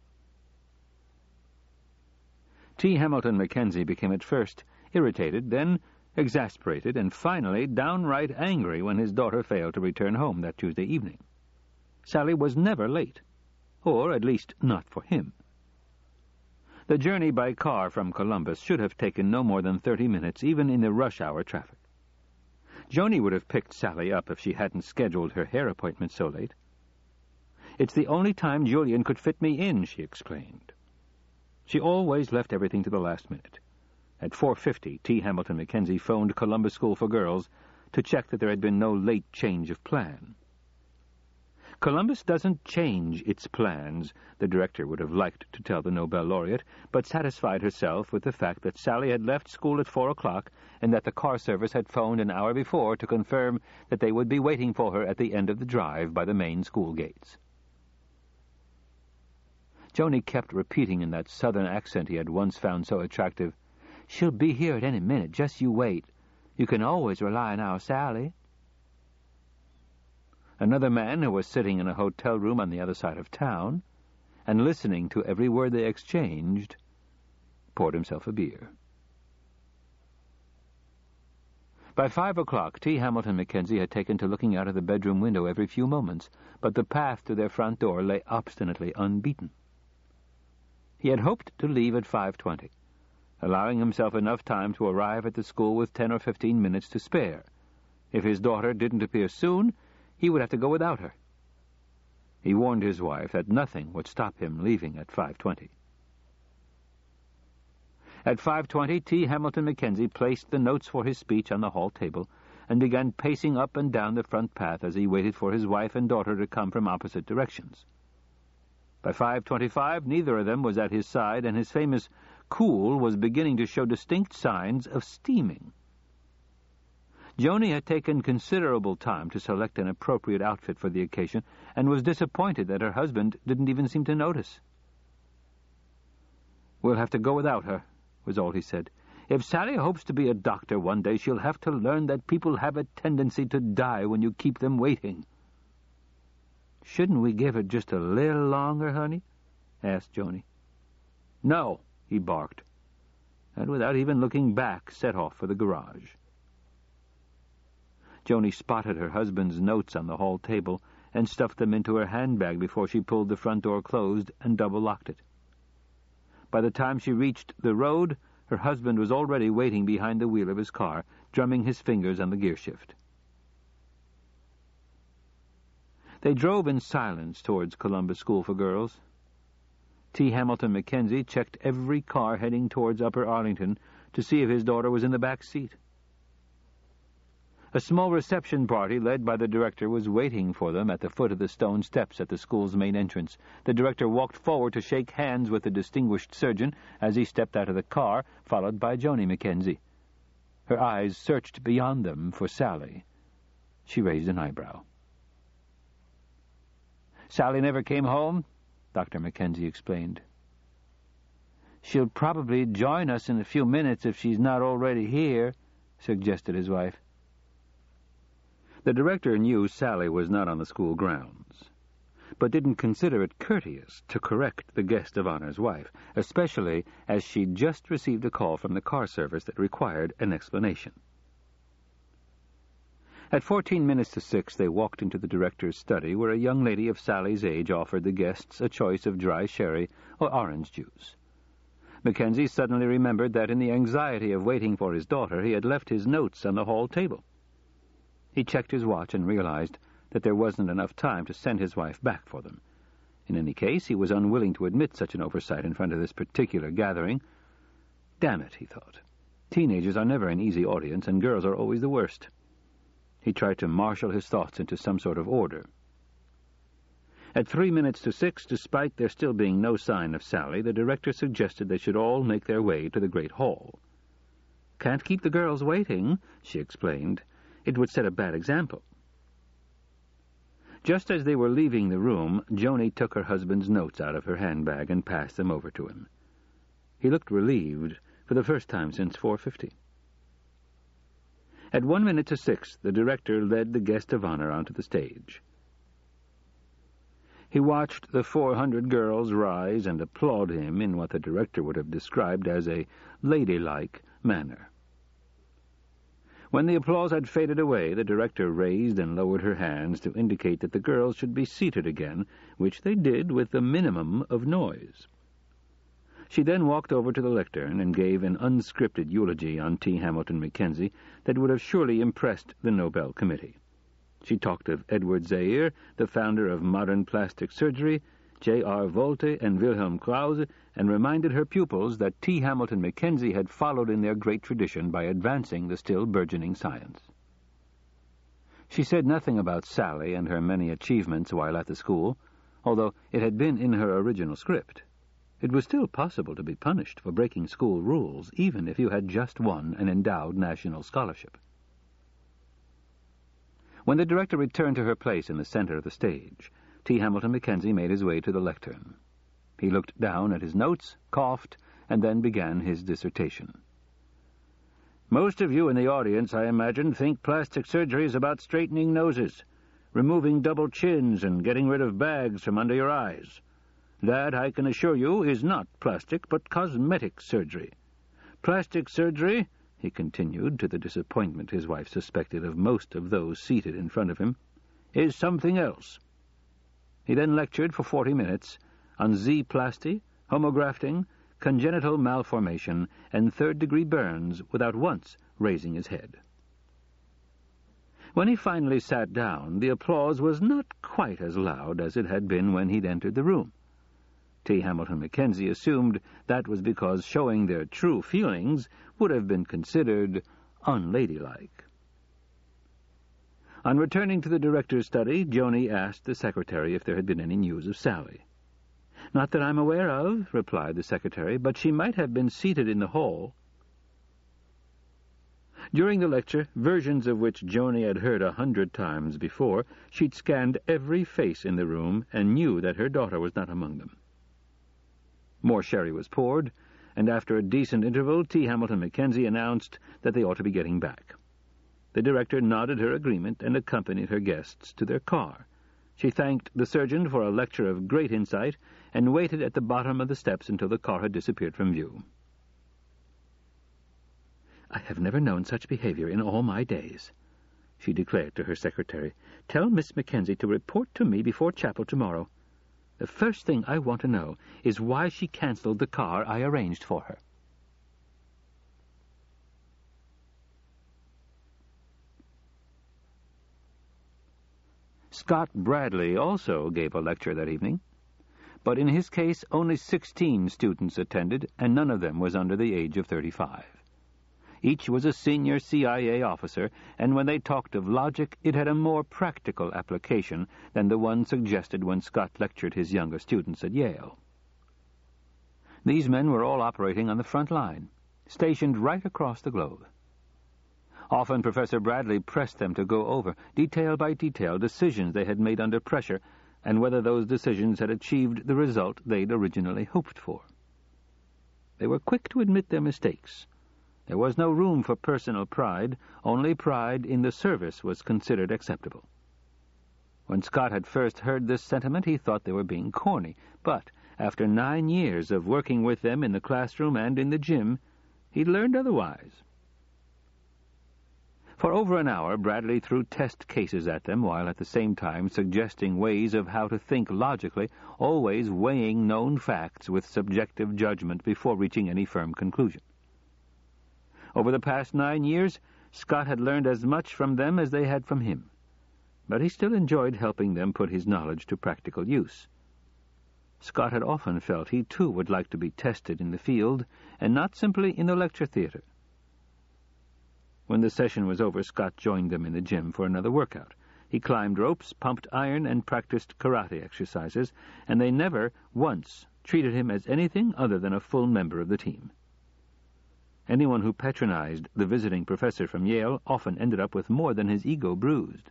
T. Hamilton Mackenzie became at first irritated, then exasperated, and finally downright angry when his daughter failed to return home that Tuesday evening. Sally was never late, or at least not for him. The journey by car from Columbus should have taken no more than 30 minutes, even in the rush-hour traffic. Joni would have picked Sally up if she hadn't scheduled her hair appointment so late. "It's the only time Julian could fit me in," she exclaimed. She always left everything to the last minute. At 4:50, T. Hamilton Mackenzie phoned Columbus School for Girls to check that there had been no late change of plan. Columbus doesn't change its plans, the director would have liked to tell the Nobel laureate, but satisfied herself with the fact that Sally had left school at 4 o'clock and that the car service had phoned an hour before to confirm that they would be waiting for her at the end of the drive by the main school gates. Joni kept repeating in that southern accent he had once found so attractive, "She'll be here at any minute, just you wait. You can always rely on our Sally." Another man who was sitting in a hotel room on the other side of town and listening to every word they exchanged poured himself a beer. By 5 o'clock, T. Hamilton Mackenzie had taken to looking out of the bedroom window every few moments, but the path to their front door lay obstinately unbeaten. He had hoped to leave at 5:20, allowing himself enough time to arrive at the school with 10 or 15 minutes to spare. If his daughter didn't appear soon, he would have to go without her. He warned his wife that nothing would stop him leaving at 5:20. At 5:20, T. Hamilton Mackenzie placed the notes for his speech on the hall table and began pacing up and down the front path as he waited for his wife and daughter to come from opposite directions. By 5:25, neither of them was at his side, and his famous cool was beginning to show distinct signs of steaming. Joni had taken considerable time to select an appropriate outfit for the occasion, and was disappointed that her husband didn't even seem to notice. "We'll have to go without her," was all he said. "If Sally hopes to be a doctor one day, she'll have to learn that people have a tendency to die when you keep them waiting." "Shouldn't we give her just a little longer, honey?" asked Joni. "No," he barked, and without even looking back, set off for the garage. Joni spotted her husband's notes on the hall table and stuffed them into her handbag before she pulled the front door closed and double-locked it. By the time she reached the road, her husband was already waiting behind the wheel of his car, drumming his fingers on the gearshift. They drove in silence towards Columbus School for Girls. T. Hamilton Mackenzie checked every car heading towards Upper Arlington to see if his daughter was in the back seat. A small reception party led by the director was waiting for them at the foot of the stone steps at the school's main entrance. The director walked forward to shake hands with the distinguished surgeon as he stepped out of the car, followed by Joni Mackenzie. Her eyes searched beyond them for Sally. She raised an eyebrow. "Sally never came home?" Dr. Mackenzie explained. "She'll probably join us in a few minutes if she's not already here," suggested his wife. The director knew Sally was not on the school grounds, but didn't consider it courteous to correct the guest of honor's wife, especially as she'd just received a call from the car service that required an explanation. At 14 minutes to 6, they walked into the director's study, where a young lady of Sally's age offered the guests a choice of dry sherry or orange juice. Mackenzie suddenly remembered that in the anxiety of waiting for his daughter, he had left his notes on the hall table. He checked his watch and realized that there wasn't enough time to send his wife back for them. In any case, he was unwilling to admit such an oversight in front of this particular gathering. Damn it, he thought. Teenagers are never an easy audience, and girls are always the worst. He tried to marshal his thoughts into some sort of order. At 3 minutes to 6, despite there still being no sign of Sally, the director suggested they should all make their way to the great hall. "Can't keep the girls waiting," she explained. "It would set a bad example." Just as they were leaving the room, Joni took her husband's notes out of her handbag and passed them over to him. He looked relieved for the first time since 4:50. At 1 minute to 6, the director led the guest of honor onto the stage. He watched the 400 girls rise and applaud him in what the director would have described as a ladylike manner. When the applause had faded away, the director raised and lowered her hands to indicate that the girls should be seated again, which they did with the minimum of noise. She then walked over to the lectern and gave an unscripted eulogy on T. Hamilton Mackenzie that would have surely impressed the Nobel Committee. She talked of Edward Zaire, the founder of modern plastic surgery, J.R. Volte and Wilhelm Krause, and reminded her pupils that T. Hamilton Mackenzie had followed in their great tradition by advancing the still burgeoning science. She said nothing about Sally and her many achievements while at the school, although it had been in her original script. It was still possible to be punished for breaking school rules, even if you had just won an endowed national scholarship. When the director returned to her place in the center of the stage, T. Hamilton Mackenzie made his way to the lectern. He looked down at his notes, coughed, and then began his dissertation. "Most of you in the audience, I imagine, think plastic surgery is about straightening noses, removing double chins, and getting rid of bags from under your eyes. That, I can assure you, is not plastic, but cosmetic surgery. Plastic surgery," he continued, to the disappointment his wife suspected of most of those seated in front of him, "is something else." He then lectured for 40 minutes on Z-plasty, homografting, congenital malformation, and third-degree burns without once raising his head. When he finally sat down, the applause was not quite as loud as it had been when he'd entered the room. T. Hamilton Mackenzie assumed that was because showing their true feelings would have been considered unladylike. On returning to the director's study, Joni asked the secretary if there had been any news of Sally. "Not that I'm aware of," replied the secretary, "but she might have been seated in the hall." During the lecture, versions of which Joni had heard 100 times before, she'd scanned every face in the room and knew that her daughter was not among them. More sherry was poured, and after a decent interval, T. Hamilton Mackenzie announced that they ought to be getting back. The director nodded her agreement and accompanied her guests to their car. She thanked the surgeon for a lecture of great insight and waited at the bottom of the steps until the car had disappeared from view. "I have never known such behavior in all my days," she declared to her secretary. "Tell Miss Mackenzie to report to me before chapel tomorrow. The first thing I want to know is why she canceled the car I arranged for her." Scott Bradley also gave a lecture that evening, but in his case only 16 students attended, and none of them was under the age of 35. Each was a senior CIA officer, and when they talked of logic, it had a more practical application than the one suggested when Scott lectured his younger students at Yale. These men were all operating on the front line, stationed right across the globe. Often Professor Bradley pressed them to go over, detail by detail, decisions they had made under pressure, and whether those decisions had achieved the result they'd originally hoped for. They were quick to admit their mistakes. There was no room for personal pride. Only pride in the service was considered acceptable. When Scott had first heard this sentiment, he thought they were being corny, but after 9 years of working with them in the classroom and in the gym, he'd learned otherwise. For over an hour, Bradley threw test cases at them, while at the same time suggesting ways of how to think logically, always weighing known facts with subjective judgment before reaching any firm conclusion. Over the past 9 years, Scott had learned as much from them as they had from him, but he still enjoyed helping them put his knowledge to practical use. Scott had often felt he too would like to be tested in the field, and not simply in the lecture theater. When the session was over, Scott joined them in the gym for another workout. He climbed ropes, pumped iron, and practiced karate exercises, and they never once treated him as anything other than a full member of the team. Anyone who patronized the visiting professor from Yale often ended up with more than his ego bruised.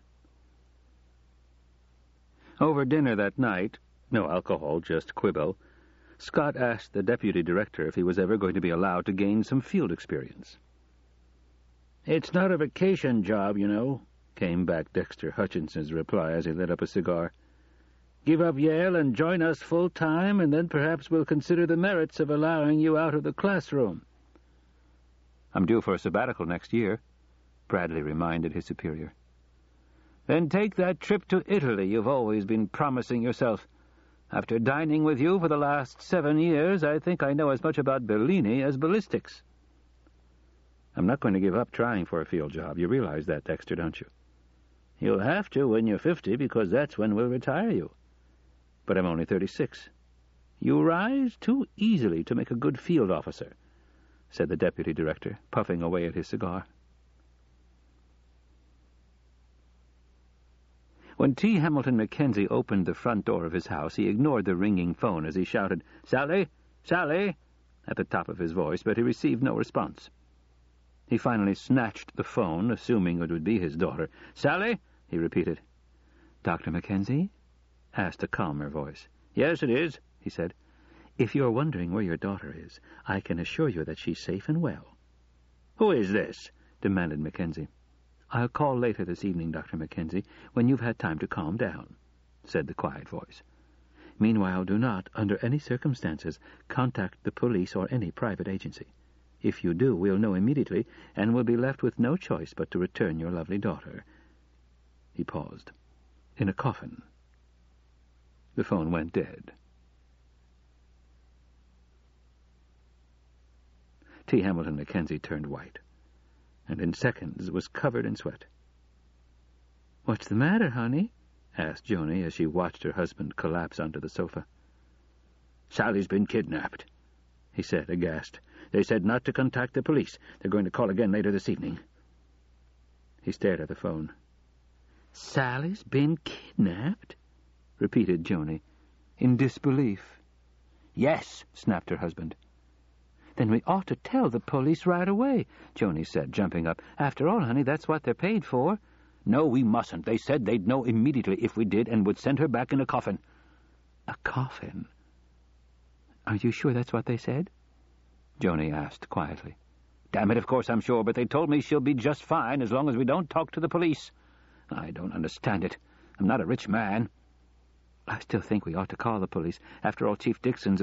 Over dinner that night, no alcohol, just quibble, Scott asked the deputy director if he was ever going to be allowed to gain some field experience. "It's not a vacation job, you know," came back Dexter Hutchinson's reply as he lit up a cigar. "Give up Yale and join us full-time, and then perhaps we'll consider the merits of allowing you out of the classroom." "I'm due for a sabbatical next year," Bradley reminded his superior. "Then take that trip to Italy you've always been promising yourself. After dining with you for the last 7 years, I think I know as much about Bellini as ballistics." "I'm not going to give up trying for a field job. You realize that, Dexter, don't you?" "You'll have to when you're 50, because that's when we'll retire you." "But I'm only 36. "You rise too easily to make a good field officer," said the deputy director, puffing away at his cigar. When T. Hamilton Mackenzie opened the front door of his house, he ignored the ringing phone as he shouted, "Sally! Sally!" at the top of his voice, but he received no response. He finally snatched the phone, assuming it would be his daughter. "Sally!" he repeated. "Dr. Mackenzie?" asked a calmer voice. "Yes, it is," he said. "If you're wondering where your daughter is, I can assure you that she's safe and well." "Who is this?" demanded Mackenzie. "I'll call later this evening, Dr. Mackenzie, when you've had time to calm down," said the quiet voice. "Meanwhile, do not, under any circumstances, contact the police or any private agency. If you do, we'll know immediately, and will be left with no choice but to return your lovely daughter." He paused. "In a coffin." The phone went dead. T. Hamilton Mackenzie turned white, and in seconds was covered in sweat. "What's the matter, honey?" asked Joni as she watched her husband collapse onto the sofa. "Sally's been kidnapped," he said, aghast. "They said not to contact the police. They're going to call again later this evening." He stared at the phone. "Sally's been kidnapped?" repeated Joni, in disbelief. "Yes," snapped her husband. "Then we ought to tell the police right away," Joni said, jumping up. "After all, honey, that's what they're paid for." "No, we mustn't. They said they'd know immediately if we did and would send her back in a coffin." "A coffin? Are you sure that's what they said?" Joni asked quietly. "Damn it, of course I'm sure, but they told me she'll be just fine as long as we don't talk to the police. I don't understand it. I'm not a rich man." "I still think we ought to call the police. After all, Chief Dixon's